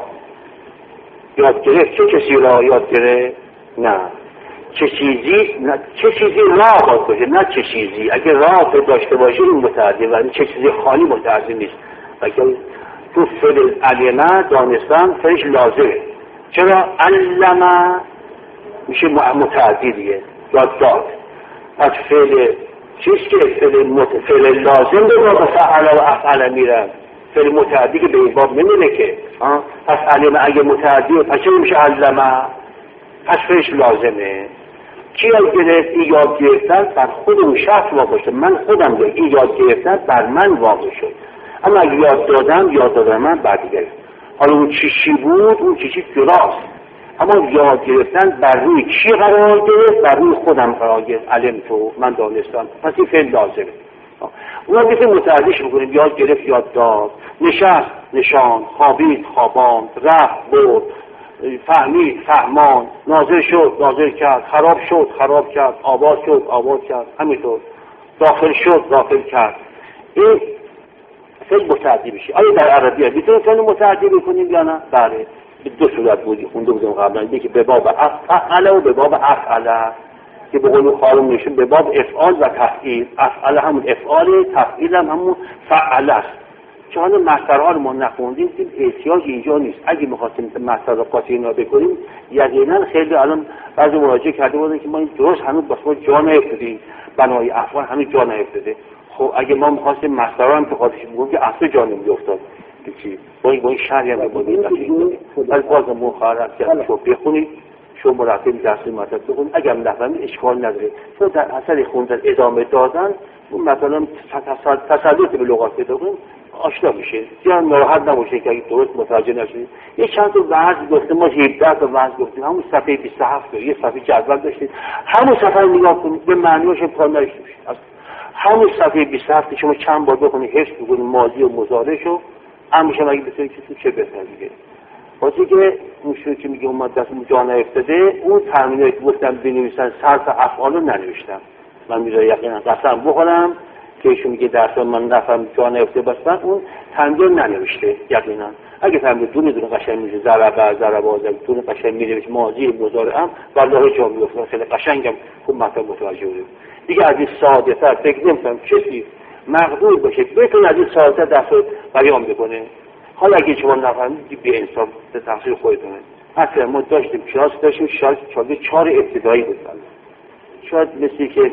یاد گرفت. چه کسی را یاد گرفت؟ نه چه چیزی نه چه چیزی را باید باشه، نه چه چیزی. اگه را داشته باشه این متعدی و چه چیزی خالی متعدی نیست. اگه تو فعل علمه دانستن فعلش لازمه. چرا؟ علمه میشه متعدی دیگه، یاد داد. از فعل چیز که فعل مت... فعل لازم به باب فعل و افعل میرن، فعل متعدی که به این باب نمیره که. پس علمه اگه متعدیه پس چه میشه علمه؟ پس فعلش لازمه. چی یاد گرفت؟ این یاد گرفتن بر خودم شخص واقع شد. من خودم ده این یاد گرفتن بر من واقع شد. اما اگه یاد دادم یاد دادم من بعد گرفت. حالا اون چیشی بود اون چیشی جراست. اما یاد گرفتن بر روی چی قرار گرفت؟ بر روی خودم قرار گرفت. علم تو من دانستم. پس این فعل لازمه. اونا میتونیم متعدیش بکنیم. یاد گرفت یاد داد، نشست نشان، خوابید خواباند، رفت برد، فهمید فهمان، ناظر شد ناظر کرد، خراب شد خراب کرد، آباد شد آباد کرد، همینطور داخل شد داخل کرد. این فعل متعدی میشه. آیا در عربی میتونیم فعل متعدی بکنیم یا نه؟ بله. دو صورت بودی خونده بودم قبلا، یکی به باب افعل و به باب افعل که به قول خالم نشون به باب افعال و تفعیل. افعل همون افعال، تفعیل هم همون فعل است. که حالا مصدرها رو ما نخوندیم که احتیاج اینجا نیست. اگه می‌خواستیم مصدر قاطی اینا بکنیم یقینا خیلی الان بعضی مراجعه کرده بودن که ما این درست هنوز بس ما جا نیفتادیم، بنای افعال هنوز جا نیفتاده. خب اگه ما می‌خواستیم مصدرها هم قاطیش بگیم که اصلا جا نمی‌افتاد چی با این با این شرحی هم بودیم ولی باز مخالفت کرد. شو بخونید شو مرتب درس مطلب بخونید. اگه هم نفهمید اشکال نداره. چون در اثر خوندن ادامه دادن مثلا تسلط به لغات پیدا کنیم آشنا میشه. زیان ناراحت نباشه که اگه درست متوجه نشید. یه چند تا وعظ گفتیم ما هفده تا وعظ گفتیم همون صفحه بیست و هفت یه صفحه جدول داشتیم همون صفحه رو نگاه کنید به معنیش امکان نداشته باشه. همون صفحه بیست و هفت شما چند بار بخونید حفظ بکنید ماضی و مضارعشو همیشه اگه بسید که چه بهتر دیگه. واسه که مشکلی که میگه اومد دستم جا نیفتاده اون ترمینایی که گفتم بنویسن صرف افعال رو ننوشتم. من میذارم یقینا قسم بخورم که ایشون میگه درس من نفهم جا نیفتاده بس من اون ترمین ننوشته یقینا. اگه ترمین دونه دونه قشنگ میشه ضربه ضربه دونه قشنگ میشه ماضی مضارع هم والله جا میفته خیلی قشنگم خوب مطلب متوجه بود. دیگه از این ساده تر فکر نمی‌کنم کسی مقبول باشه بتونه از این ساده درس بیان بکنه. حالا اگه شما نفهمید بی انصاف به تقصیر خودتونه. اصلا ما داشتیم کلاس داشتیم شاید چهار چهار ابتدایی بود. شاید مثلی که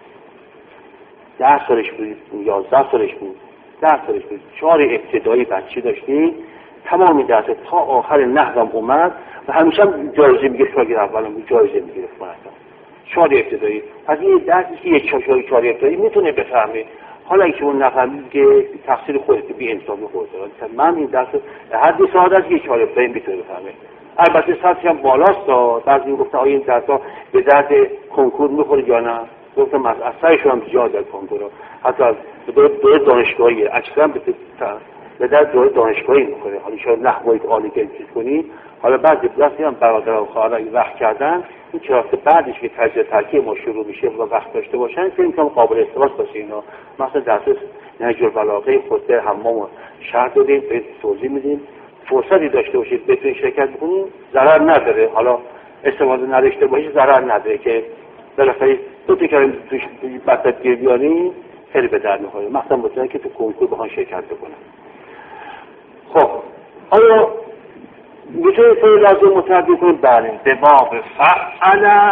ده سالش بود یازده سالش بود ده سالش بود چهار ابتدایی بچه داشتیم تمامی درس تا آخر نحوم اومد و همیشه هم جایزه میگه شاگرد اولم جایزه میگرفت مثلا چهار ابتدایی. پس این درسی که یک چهار چهار ابتدایی میتونه بفهمه. حالا اگه شما نفهمید که تقصیر خودت بی انصافی خودت. من این درس حد ساده است که چهار ابتدایی میتونه بفهمه. البته سطحش هم بالاست تا بعضی گفتن آیا این درس‌ها به درد کنکور میخوره یا نه. گفتم از اثرشون هم زیاد در کنکور حتی از دوره دانشگاهی اکثرا به درد دوره دانشگاهی میخوره. حالا شاید نحوی عالی که چیز کنی. حالا بعضی درسی هم برادران خواهران وقت کردن این کلاس بعدش که تجزیه ترکیب ما شروع میشه و وقت داشته باشن که امکان قابل استفاده باشه اینا. مثلا درس نهج البلاغه خطبه حمام شرح دادیم به توضیح میدیم فرصتی داشته باشید بتونید شرکت بکنید ضرر نداره. حالا استفاده نداشته باشید ضرر نداره که بالاخره دو تا کلمه توش بسط گیر بیارین خیلی به درد میخوره. مثلا مثلا که تو کنکور بخوان شرکت بکنن. خب آیا میتونه فعل لازم متعدی کنید؟ بله. به باب فعل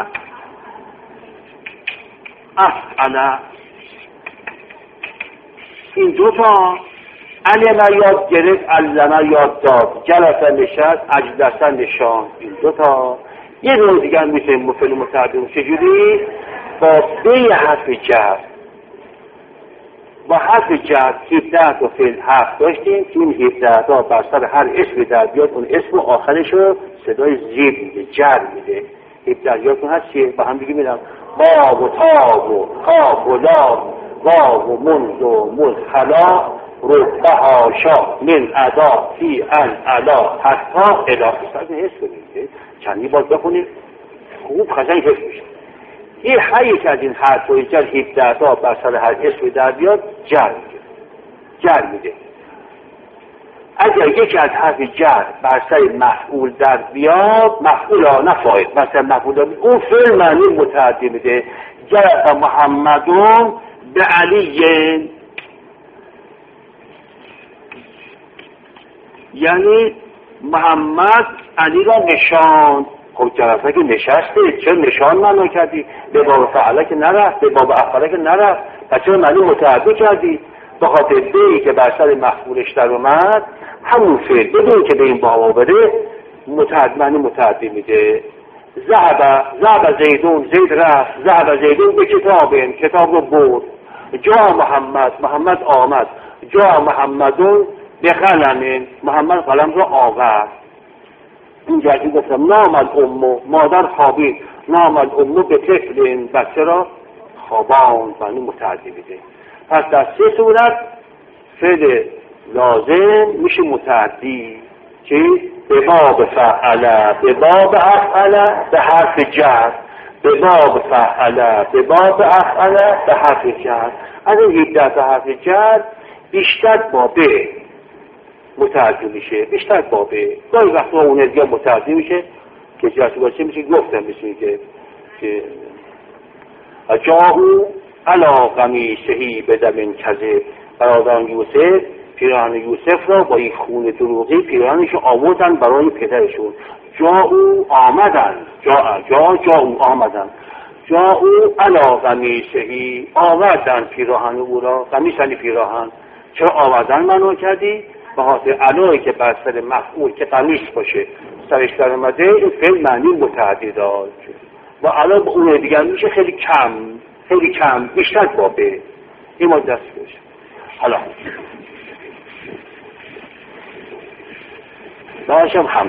افعل این دو تا علم یاد گرفت علم یاد داد جلسه نشست اجلس نشان این دو تا یه نوع دیگر میتونیم فعل متعدی چجوری؟ با به حرف جر با حرف جر هفده تا فعل حرف داشتیم که این هفده تا بر سر هر اسم در بیاد اون اسم آخرش رو صدای زیر میده جر میده. هفده یادتون هست چیه؟ با هم دیگه میدم باب و تاب و کاف و لام واو و منز و مز خلا رتبه هاشا من ادا فی ان علا حتی الهی سازه حس کنید چندی باز بخونید خوب خزنی حس میشه. این هر یک از این حرفای جر هفده تا بر سر هر اسم در بیاد جر میده جر میده. اگر یکی از حرف جر بر سر مفعول در بیاد مفعول ها نفاید مثلا مفعول ها اون فعل معنی متعدی میده. جرس محمدون به علی، یعنی محمد علی را نشاند. خب جلسه که نشسته چرا نشان معنا کردی؟ به باب فعله که نرفت، به باب افعله که نرفت، پس چرا معنی متعدی کردی؟ به خاطر بیی که بر سر مفعولش در اومد همون فعل بدون که به این باب بده متعدی معنی متعدی میده. ذهب ذهب زیدون، زید رفت، ذهب زیدون به کتابین، کتاب رو برد. جا محمد، محمد آمد، جا محمدون به قلمین، محمد قلم رو آورد. اینجا که گفتم نامد امو، مادر خوابید، نامد امو به طفلین، بچه را خوابان، معنی متعدی میده. پس در سه صورت فعل لازم میشه متعدی که به باب فعله، به باب افعله، به حرف جر، به باب فعله، به باب افعله، به حرف جر. از این هفده تا حرف جر بیشتر با به متعدی میشه، بیشتر با به. گاهی وقتا اون ازگاه متعدی میشه که جرسی باشه میشه گفتم میشه که که جاهو علا قمیصهی بدم کذب، برادران یوسف پیراهن یوسف را با این خون دروغی پیراهنش آوردن برای پدرشون. جا او آمدن، جا جا جا او آمدن، جا او علا قمیصهی آوردن پیراهن او را. قمیص یعنی پیراهن. چرا آوردن منو کردی؟ به خاطر علایی که بر سر مفعول که قمیص باشه سرش در اومده این فعل معنی متعدی داشت و علا به اون دیگر میشه خیلی کم، خیلی کم، بیشتر با به. این ما دست بشه. حالا باشم حمزه.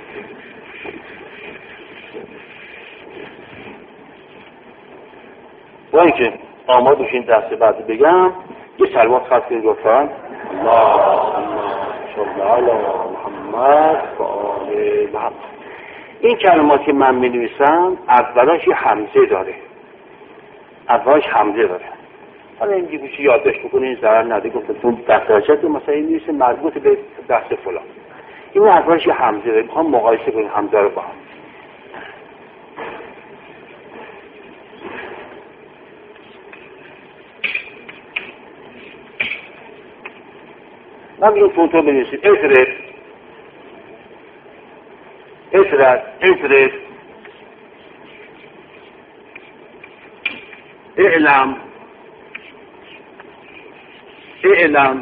با اینکه آماد بشین دست بعد بگم یه سلوات خط کنید لطفاً. اللهم صل علی محمد و آل محمد. این کلمات که من می نویسم اولاش یه حمزه داره، اولاش حمزه داره. حالا این دیگه چی یادداشت بکنید ضرر نده، گفتم دفترچه مثلا این نیست مربوط به بحث فلان. این اولاش یه حمزه داره، میخوام مقایسه کنیم حمزه رو با هم. من این فوتو بنویسید. افرد افرد افرد اعلم اعلم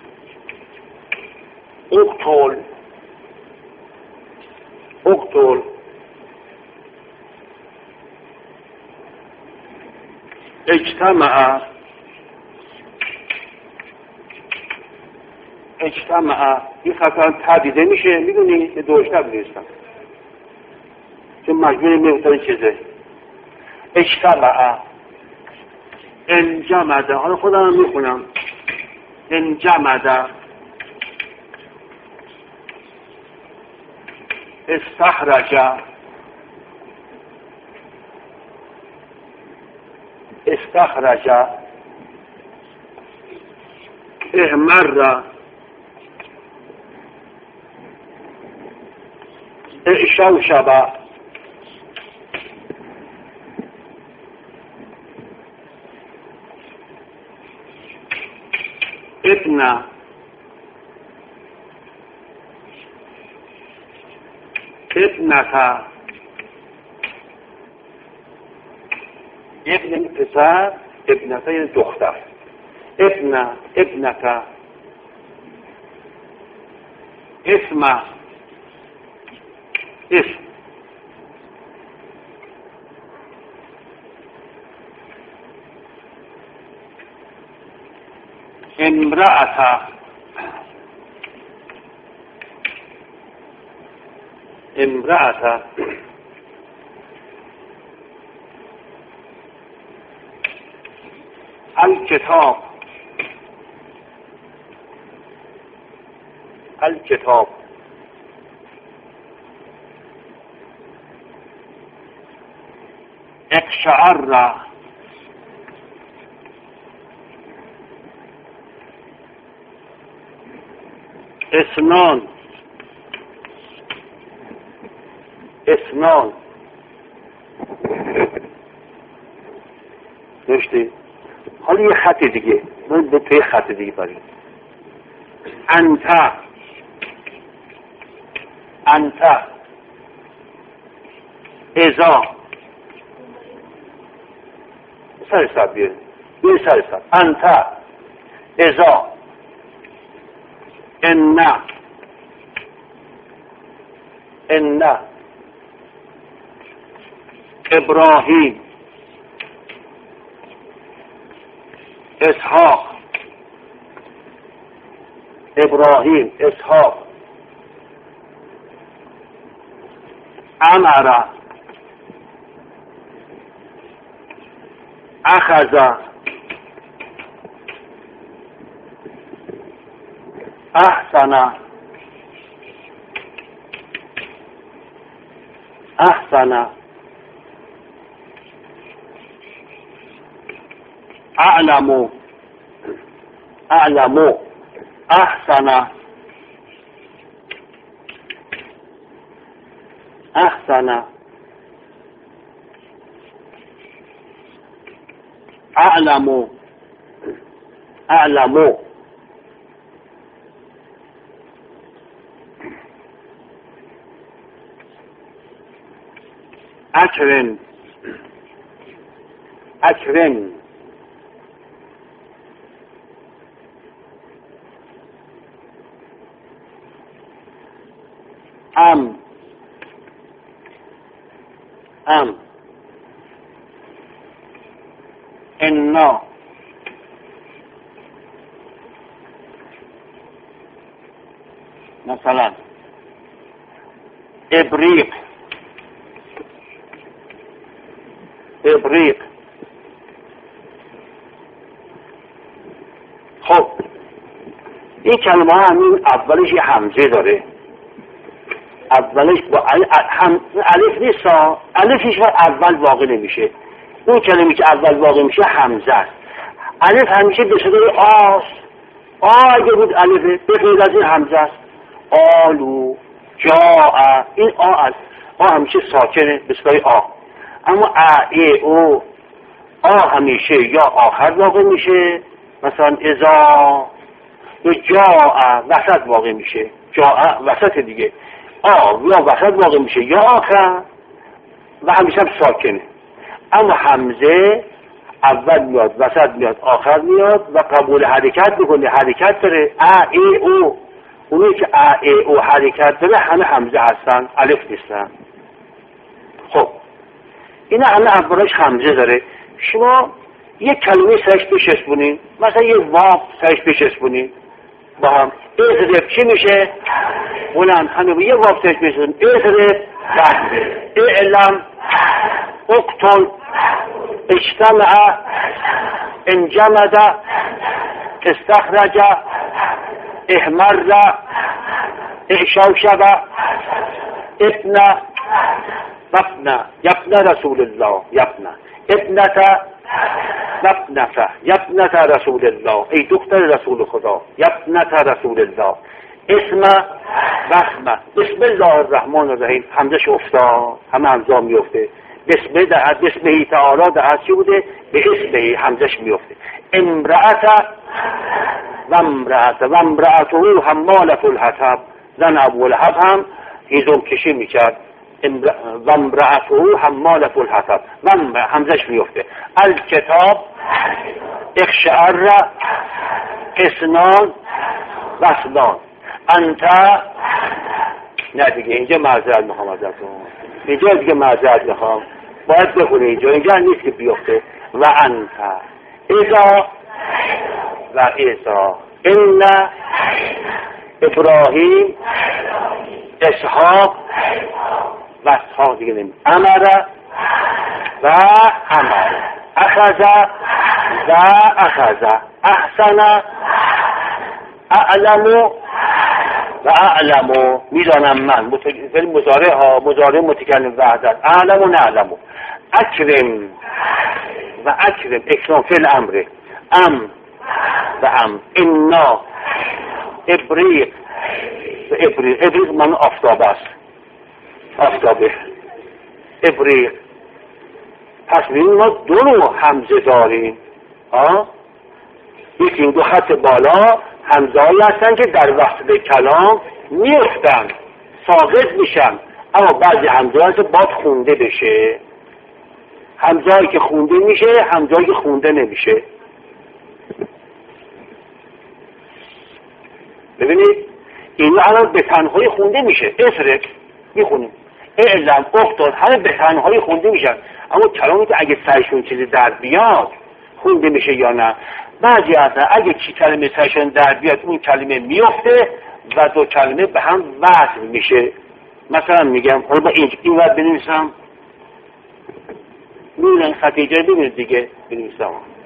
اقتل اقتل اجتمع اجتمع. این خطا تبدیده میشه، میدونی که دوش نبودیستم چون مجموعه میفتن چیزه. اجتمع انجمده. حالا خودم هم میخونم. انجمده استخرج استخرج احمر شوشب ابن ابنتا ابن پسر، ابنتا یعنی دختر. ابن ابنتا اسم اسم امرأة امرأة الکتاب الکتاب اقشعر اسنان اسنان داشته. حالا یه خط دیگه باید به توی خط دیگه بریم. انت انت ازا سر سب بیه بیه سر سب انت ازا ان ان ابراهیم اسحاق ابراهیم اسحاق امر اخذ احسن احسن اعلم اعلم احسن احسن اعلم اعلم اکرم اکرم ام ام انا مثلا ابریق ابریق. خب این کلمه ها همین اولش یه همزه داره. اولش با هم الف نیست، الفش اول واقع نمیشه. اون کلمه که اول واقع میشه همزه است. الف همیشه به صدای آست. آ اگه بود الفه به غیر از این همزه است. آلو جاء این آ است. آ همیشه ساکنه به صدای آ. اما ا ای او آ همیشه یا آخر واقع میشه، مثلا اذا، یا جاء وسط واقع میشه، جاء وسط دیگه. آ یا وسط واقع میشه یا آخر و همیشه هم ساکنه. اما همزه اول میاد، وسط میاد، آخر میاد و قبول حرکت میکنه. حرکت داره. ا ای او، اونی که ا ای او حرکت داره همه همزه هستن، الف نیستن. خب اینا همه اولش همزه داره. شما یک کلمه سرش بچسبونین، مثلا یک واو سرش بچسبونین با هم، اضرب چی میشه؟ بلند. همه یه واو سرش بچسبونین، اضرب اعلم اقتل اجتمع انجمد استخرج احمر اعشوشب ابن ابن یبن رسول الله یبن ابنت یبنت یبنت رسول الله ای دختر رسول خدا، یبنت رسول الله. اسم بسمه بسم الله الرحمن الرحیم همزش افتاد، همه همزا میفته. بسم دعت بسمهی تعالی دعت چی بوده؟ به اسمهی همزش میفته. امرأت و امرأت و امرأته حمالة الحطب، زن ابوالحب هم هیزم کشی میکرد. و امرأته حمالة الحطب و همزش میفته. الکتاب اقشعر اسنان وصلان. انت نه دیگه اینجا معذرت میخوام ازتون، اینجا دیگه معذرت میخوام، باید بخونه اینجا، اینجا نیست که بیفته. و انت اذا و اذا ان ابراهیم اسحاق و اسحاق دیگه نمید. امر و امر اخذ و اخذ احسن اعلم و اعلم میدانم من متکلم مضارع ها مضارع متکلم وحدت اعلم و نعلم اکرم و اکرم اکرام فعل امره ام و ام انا ابریق و ابریق ابریق من آفتاب است آفتابه ابریق. پس ببینید ما دو نوع همزه داریم ها، یکی این دو خط بالا همزه هایی هستن که در وقت کلام میفتن ساقط میشن، اما بعضی همزه هایی که باید خونده بشه، همزه هایی که خونده میشه همزه هایی که خونده نمیشه. ببینید این الان به تنهایی خونده میشه، افرق میخونیم اعلم افتاد همه به تنهایی خونده میشن، اما کلامی که اگه سرشون چیزی در بیاد خونده میشه یا نه. بعضی از اگه چی کلمه سرشون در بیاد اون کلمه میفته و دو کلمه به هم وصل میشه. مثلا میگم حالا با این این وقت بنویسم میبینن خطیجه ببینید دیگه بنویسم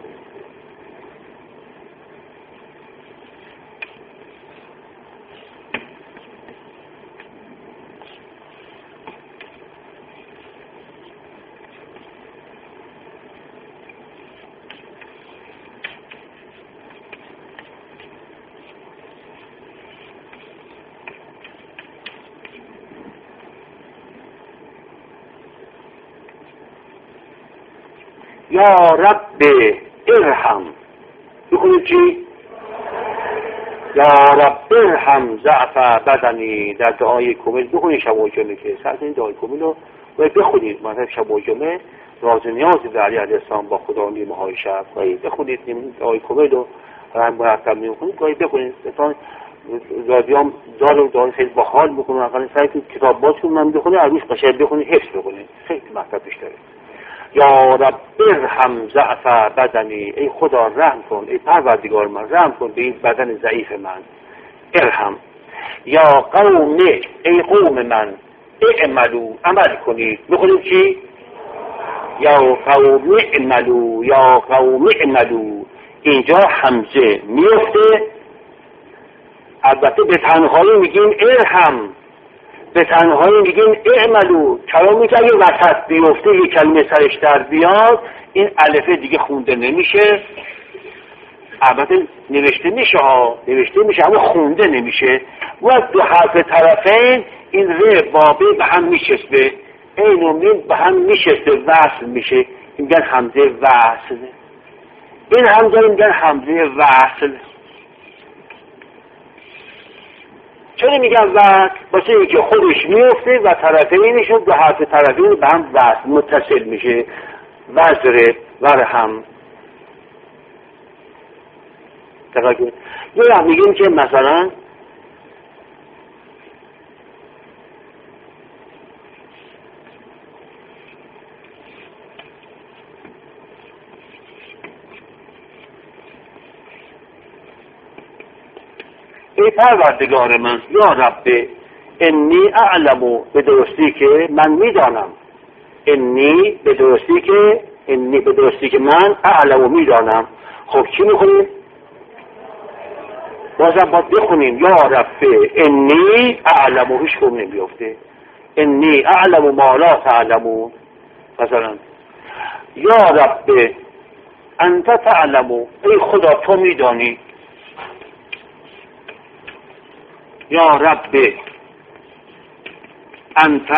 یا رب ارحم بکنید چی؟ یا رب ارحم ضعف بدنی در دعای کمیل بخونید شب و جمعه که ساعت این دعای کمیل رو باید بخونید. مثلا شب و جمعه راز نیازی در علی علیه السلام با خدا نیمه های شب باید بخونید دعای کمیل رو هم مرتب میخونید باید بخونید. مثلا رادیام دار و دار خیلی با حال میکنه اقلا سعی کنید کتاب باشون من بخونید عروش قشنگ بخونید حفظ بخونید خیلی مطلبش داره. یا رب ارحم ضعف بدنی ای خدا رحم کن ای پروردگار من رحم کن به این بدن ضعیف من. ارحم یا قوم ای قوم من اعملو عمل کنید. بخونید چی؟ یا قوم اعملو یا قوم اعملو اینجا همزه میفته. البته به تنهایی میگیم ارحم، به تنهایی میگیم اعملو. کلامی که اگه وسط بیفته یک کلمه سرش در بیاد این الفه دیگه خونده نمیشه. البته نوشته میشه ها نوشته میشه اما خونده نمیشه. و دو حرف طرفین این ر بابه به هم میشسته، این و میم به هم میشسته وصل میشه. این میگن همزه وصل، این همزه میگن همزه وصل. چرا میگن وصل؟ واسه اینکه خودش میفته و طرفینشون دو حرف طرفین به هم وصل متصل میشه. وزر ورهم دقیقه. یا میگیم که مثلا ای پروردگار من یا رب انی اعلم به درستی که من میدانم. انی به درستی که انی به درستی که من اعلم میدانم. خب چی میخونیم؟ بازم باید بخونیم یا رب انی اعلم هیچ خوب نمیافته. انی اعلم ما لا تعلمون. مثلا یا رب انت تعلم ای خدا تو میدانی. یا رب انت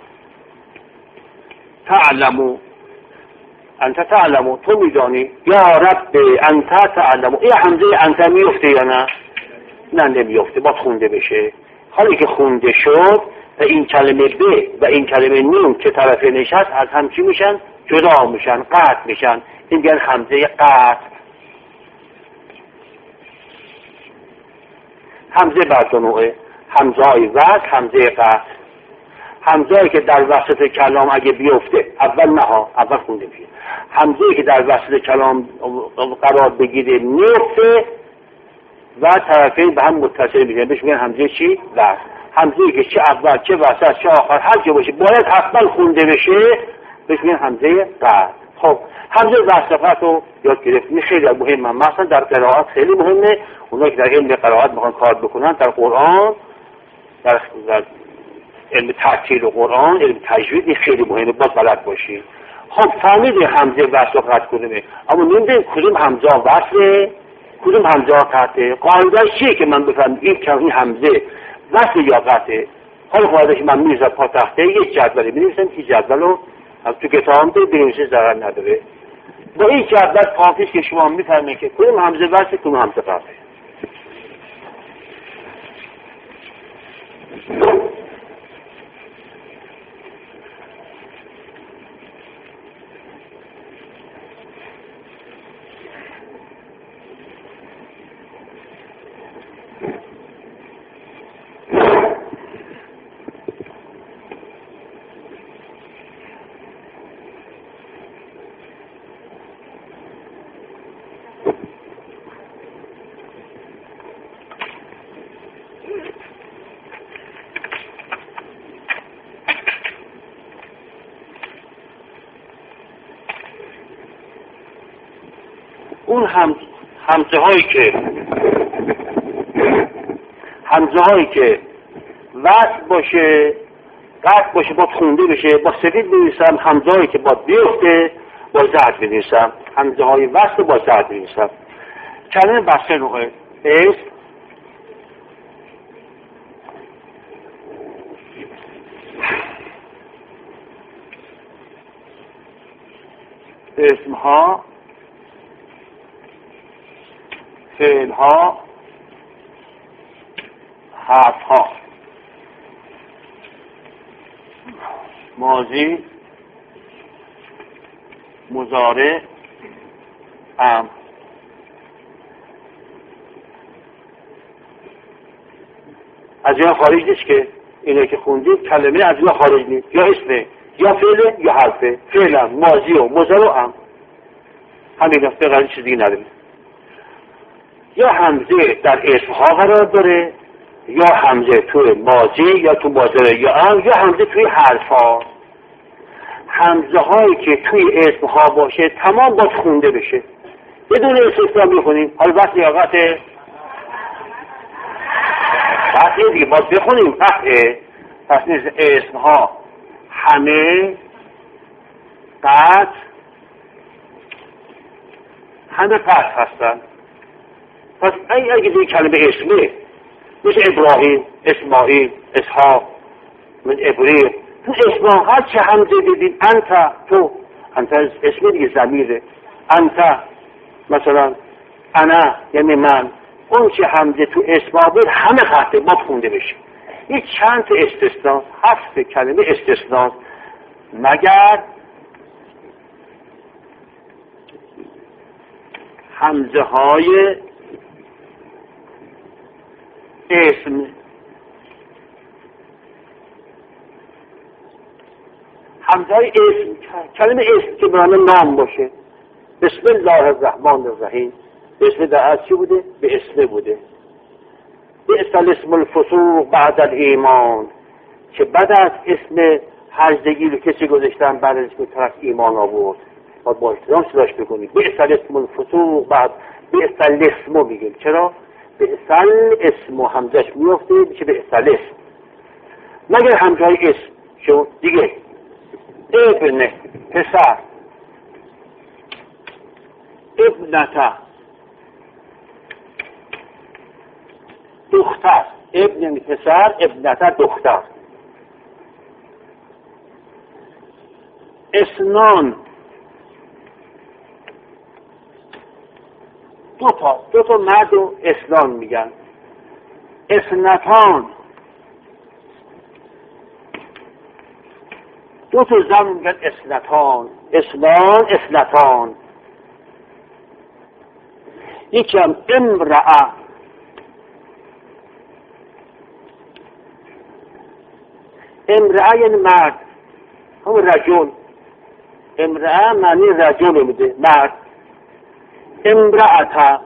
تعلم انت تعلم تو میدانی. یا رب انت تعلم این همزه انت میفته یا نه؟ نه نمیفته باید خونده بشه. حالی که خونده شد و این کلمه ب و این کلمه نون که طرف نشست از هم چی میشن؟ جدا میشن، قطع میشن. این میگن همزه قطع. همزه بر دو نوعه، همزه های وصل، همزه قطع. همزه که در وسط کلام اگه بیفته اول نه ها اول خونده میشه. همزه که در وسط کلام قرار بگیره میفته و طرفین به هم متصل میشن بهش میگن همزه چی؟ وصل. همزه که چه اول چه وسط چه آخر هر جا باشه باید حتما خونده بشه بهش میگن همزه قطع. خب همزه وصل قطع رو یاد گرفتیم خیلی مهمه، مثلا در قرائت خیلی مهمه. اونایی که در علم قرائت میخوان کار بکنن در قرآن در, در علم تعطیل و قرآن، علم تجوید خیلی مهمه، باید بلد باشی. خب فهمیده همزه وصل و قطع کدومه، اما نمیدونیم کدوم همزه وصله کدوم همزه قطعه. قاعده‌اش چیه که من بفهمم این که این همزه وصل یا قطعه؟ حالا قاعده‌اش من میذارم پا تخته یک جدولی می‌نویسم که جدولو تو کتابم ده بنویسه ضرر نداره. با این جدول کافیه که شما می‌فهمید که کدوم همزه وصل کدوم همزه قطعه. اون هم همزه هایی که همزه هایی که وصل باشه قطع باشه با خونده بشه با سفید بنویسم، همزه هایی که با بیفته با زرد بنویسم، همزه های وصل با زرد بنویسم. کلمه بسته نوعه اسم اسم ها فعل ها حرف ها ماضی مضارع امر. از اینا خارج نیست که اینه که خوندید کلمه از اینا خارج نیست، یا اسمه یا فعله یا حرفه. فعل ماضی و مضارع امر همین است، غیر چیز دیگه نداره. یا همزه در اسمها قرار داره یا همزه توی ماضی یا تو مضارع یا امر یا همزه توی حرفها. همزه هایی که توی اسمها باشه تمام باید خونده بشه بدون استثنا میخونیم. حالا وقت لیاقته قطعه دیگه باید بخونیم قطعه. پس نیست اسمها همه قطع همه قطع هستن. پس اگه اگه دیگه کلمه اسمه مثل ابراهیم، اسماعیل، اسحاق، من ابریق، تو اسما هر چه همزه دیدید انت تو انت اسم دیگه ضمیره. انت مثلا انا یعنی من، اون چه همزه تو اسما بود همه خطه باید خونده بشه. این چند تا استثناء هفت کلمه استثناء مگر همزه های اسم همزه های اسم کلمه اسم که برای نام باشه. بسم الله الرحمن الرحیم اسم در از چی بوده؟ به اسم بوده. بئس الاسم الفسوق بعد الایمان که بعد از اسم هرزگی رو کسی گذاشتن بعد از که طرف ایمان آورد باید با احترام صداش بکنید. بئس الاسم الفسوق بعد بئس الاسم میگیم. چرا؟ بئس الاسم همزش میفته میشه بئس الاسم. مگر همزه های اسم شو دیگه ابن پسر، ابنته دختر، ابن پسر، ابنته دختر. اسنان دو تا دو تا مرد و اسنان میگن. اسنتان دو تا زن میگن اسنتان. اسنان اسنتان. یکی هم امرأه امرأه یعنی مرد، همون رجل. امرأه معنی رجل میده مرد. امرأته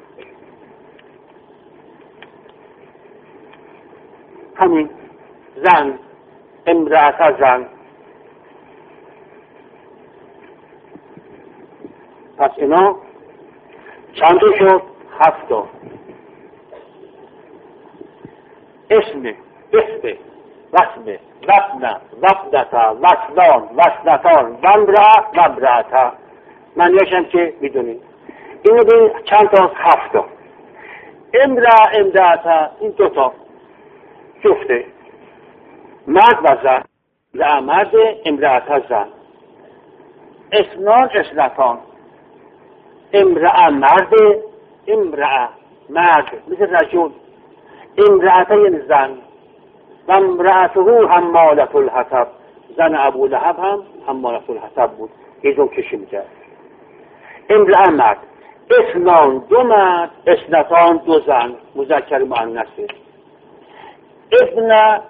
همین زن. امرأته زن. پس اینا چند شد؟ هفت تا. اسم اسم وسم وسن وسدتا وسلان وسنتان ومرأ ومرأتا معنیش هم که میدونید. اینو به چند تا هفت تا امرأ امرأتا این دوتا جفته مرد و زن، امرأ مرد امرأتا زن. اثنان اثنتان امرأ مرد امرأ مرد مثل رجل. امرأتا یعنی زن و امرأته حمالة الحطب زن ابو لهب هم حمالة الحطب بود یه جون کشی میکرد. امرأ مرد. اثنان دو مرد اثنتان دو زن مذکر مؤنثه. ابن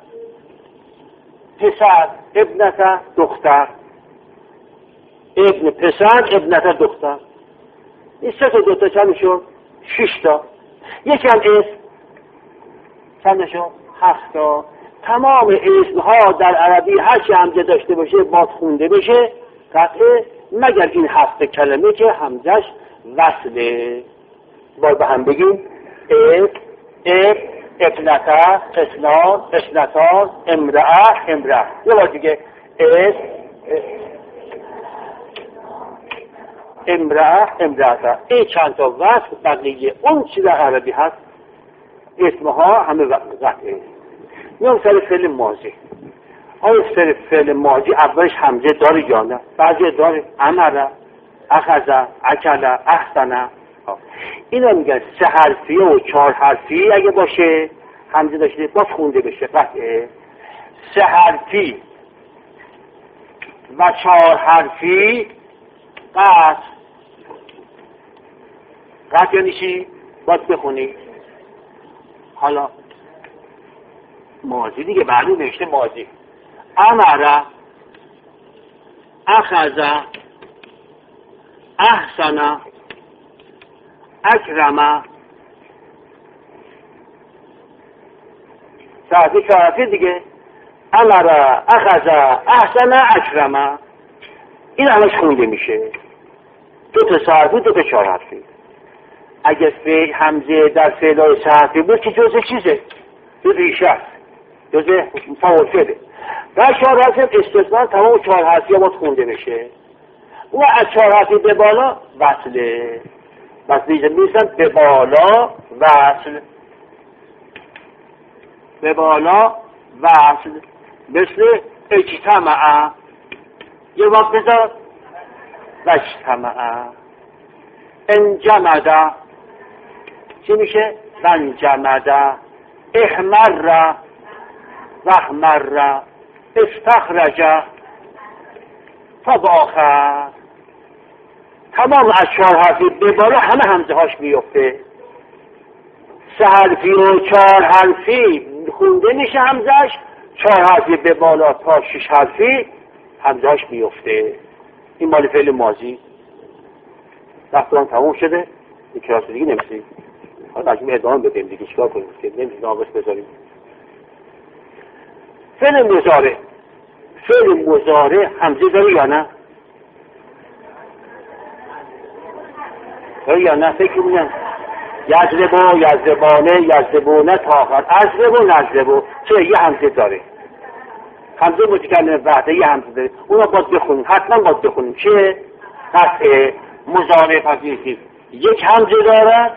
پسر ابنته دختر ابن پسر ابنته دختر. این سه تا دوتا چند شد؟ شش تا. یکی هم اسم چند شد؟ هفت تا. تمام اسمها در عربی هرچی همزه داشته باشه باز خونده بشه قطعه مگر این هفت کلمه که همزش وصله. باید به هم بگیم اب اب ابنته اثنان اثنتان امرأه امرأه. یه بار دیگه اس امرأه امرأه. این چند تا وصل بقیه اون چی در عربی هست اسمها همه قطعه. میام سر فعل ماضی. آیا سر فعل ماضی اولش همزه داره یا نه؟ بعضی داره. امره اخذ اکل احسن. اینا میگن سه حرفی و چهار حرفی اگه باشه همزه داشته باز خونده بشه قطعه. سه حرفی و چهار حرفی قطع. قطع یعنی چی؟ باید بخونی. حالا ماضی دیگه معلوم نوشته ماضی. امره اخذ احسن اکرم. ساعتی چهارتی دیگه امره اخذ احسن اکرم. این همش خونده میشه. دو تا ساعتی دو تا چهار حرفی. اگه فعل همزه در فعلای سه حرفی بود که جزء چیزه جزء ریشه است جزء فاعل فعله. در چهار حرفی استثنا تمام چهار حرفی باید خونده بشه. و از چهار حرفی به بالا وصله. بس دیگه میسن به بالا وصل به بالا وصل. مثل اجتماع یه وقت بذار و اجتماع. انجمده چی میشه؟ انجمده. احمر و احمر. استخرج فباخر. تمام از چهار حرفی به بالا همه همزه هاش میفته. سه حرفی و چهار حرفی خونده میشه همزهش. چهار حرفی به بالا تا شش حرفی همزه هاش میفته. این مال فعل ماضی. وقتی هم تموم شده این کلاس دیگه نمیسید. حالا بچه ادامه بدیم دیگه چیکار کنیم که نمیسید ناقص بذاریم. فعل مضارع. فعل مضارع همزه داره یا نه؟ داره یا نه؟ فکر می‌کنم یضربو یضربانه یضربونه تا آخر. اضربو نضربو چه یه همزه داره. همزه متکلم وحده یه همزه داره. اونا باید بخونیم. حتما باید بخونیم. چه؟ قطعه مضارع پذیرشی یک همزه دارد.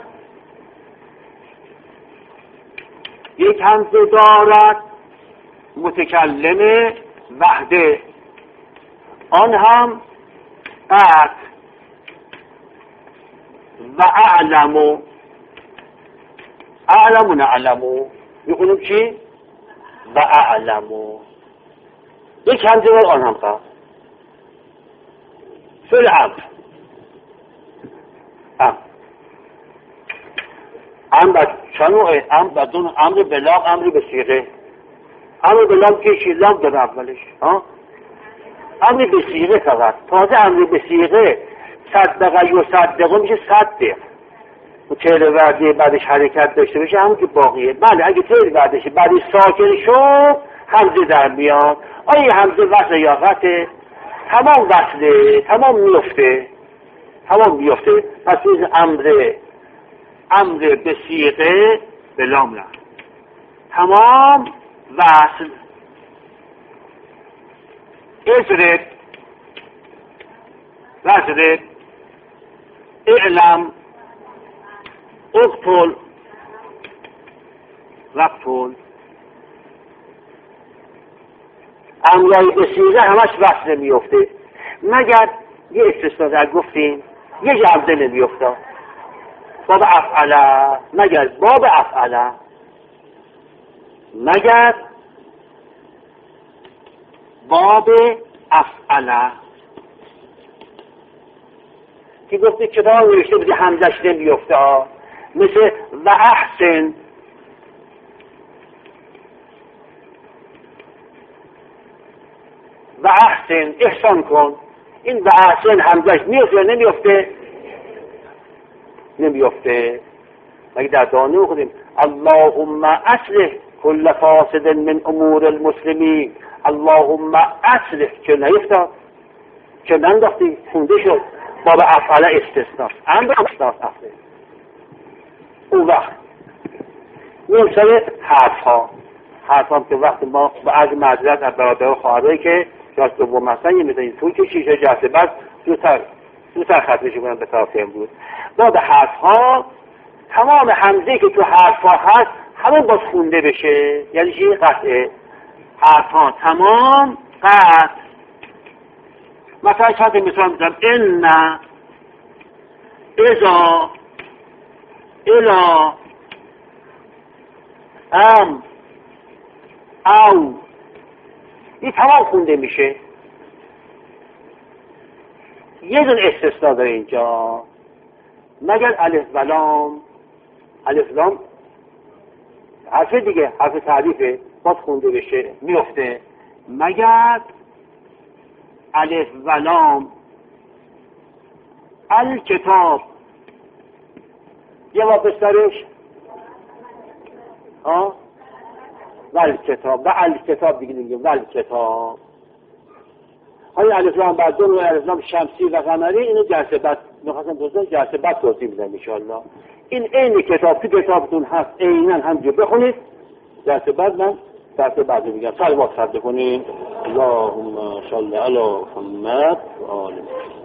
یک همزه دارد متکلم وحده. آن هم قطع. و اعلمو اعلمو نعلمو میخونیم چی؟ و اعلمو یک همزه دارد آن هم قطع. فعل امر. امر امر چنوع امر بدون امر بلاغ امر به صیغه. امر بلاغ که چی؟ لام داره اولش. امر به صیغه فقط. تازه امر به صیغه صدقه یا صدقه میشه صدق. و تیل وردی بعدش حرکت داشته باشه همون که باقیه. بله اگه تیل وردش بعدش ساکن شد همزه در میاد. آیا همزه وصل یا قطعه؟ تمام وصله. تمام میفته. تمام میفته. پس این امر امر به صیغه به لام نه. تمام وصل، اضرب واضرب، اعلم، اقتل واقتل. امرای بسیزه همش وصل میفته، مگر یه استثنا در گفتیم یه جمله نمیفته، باب افعله، مگر باب افعله، مگر باب افعله که گفته کتاب نوشته بودی همزش نمیفته، مثل و احسن، و احسن احسان کن، این و احسن همزش میفته نمیفته؟ نمیفته. مگه در دانه خودیم اللهم اصلح کل فاسد من امور المسلمین، اللهم اصلح، که نیفته، که ننداختی خونده شد، باب افعله استثناء، امر استثناء اصله. اون وقت مثل حرف ها، حرف هم که وقت ما با از معذرت از برادر خواهرایی که جاست دوم مثلا یه میزنی توی که شیشه جلسه بعد زودتر زودتر ختمش کنم به طرف امروز. بعد حرف ها تمام حمزه که تو حرف ها هست همه باز خونده بشه، یعنی چی؟ قطعه. حرف ها تمام قطع. مثلا چند مثال میزنم ان، اذا، الا، ام، او، این تمام خونده میشه. یه دون استثناء داره اینجا، مگر الف و لام، الف لام حرف دیگه، حرف تعریفه، باز خونده بشه میفته، مگر الف و لام، الکتاب، یه واپس دارش ها، والکتاب، و الکتاب دیگه دیگه والکتاب. های الف لام بعد دو الف لام شمسی و قمری، اینو جلسه بعد می‌خواستم دوستان جلسه بعد توضیح میدم ان شاء الله. این عین کتاب تو کتابتون هست، عیناً همینجوری بخونید، جلسه بعد من جلسه بعد میگم. صلوات خرج کنید. اللهم صل علی محمد و آل محمد.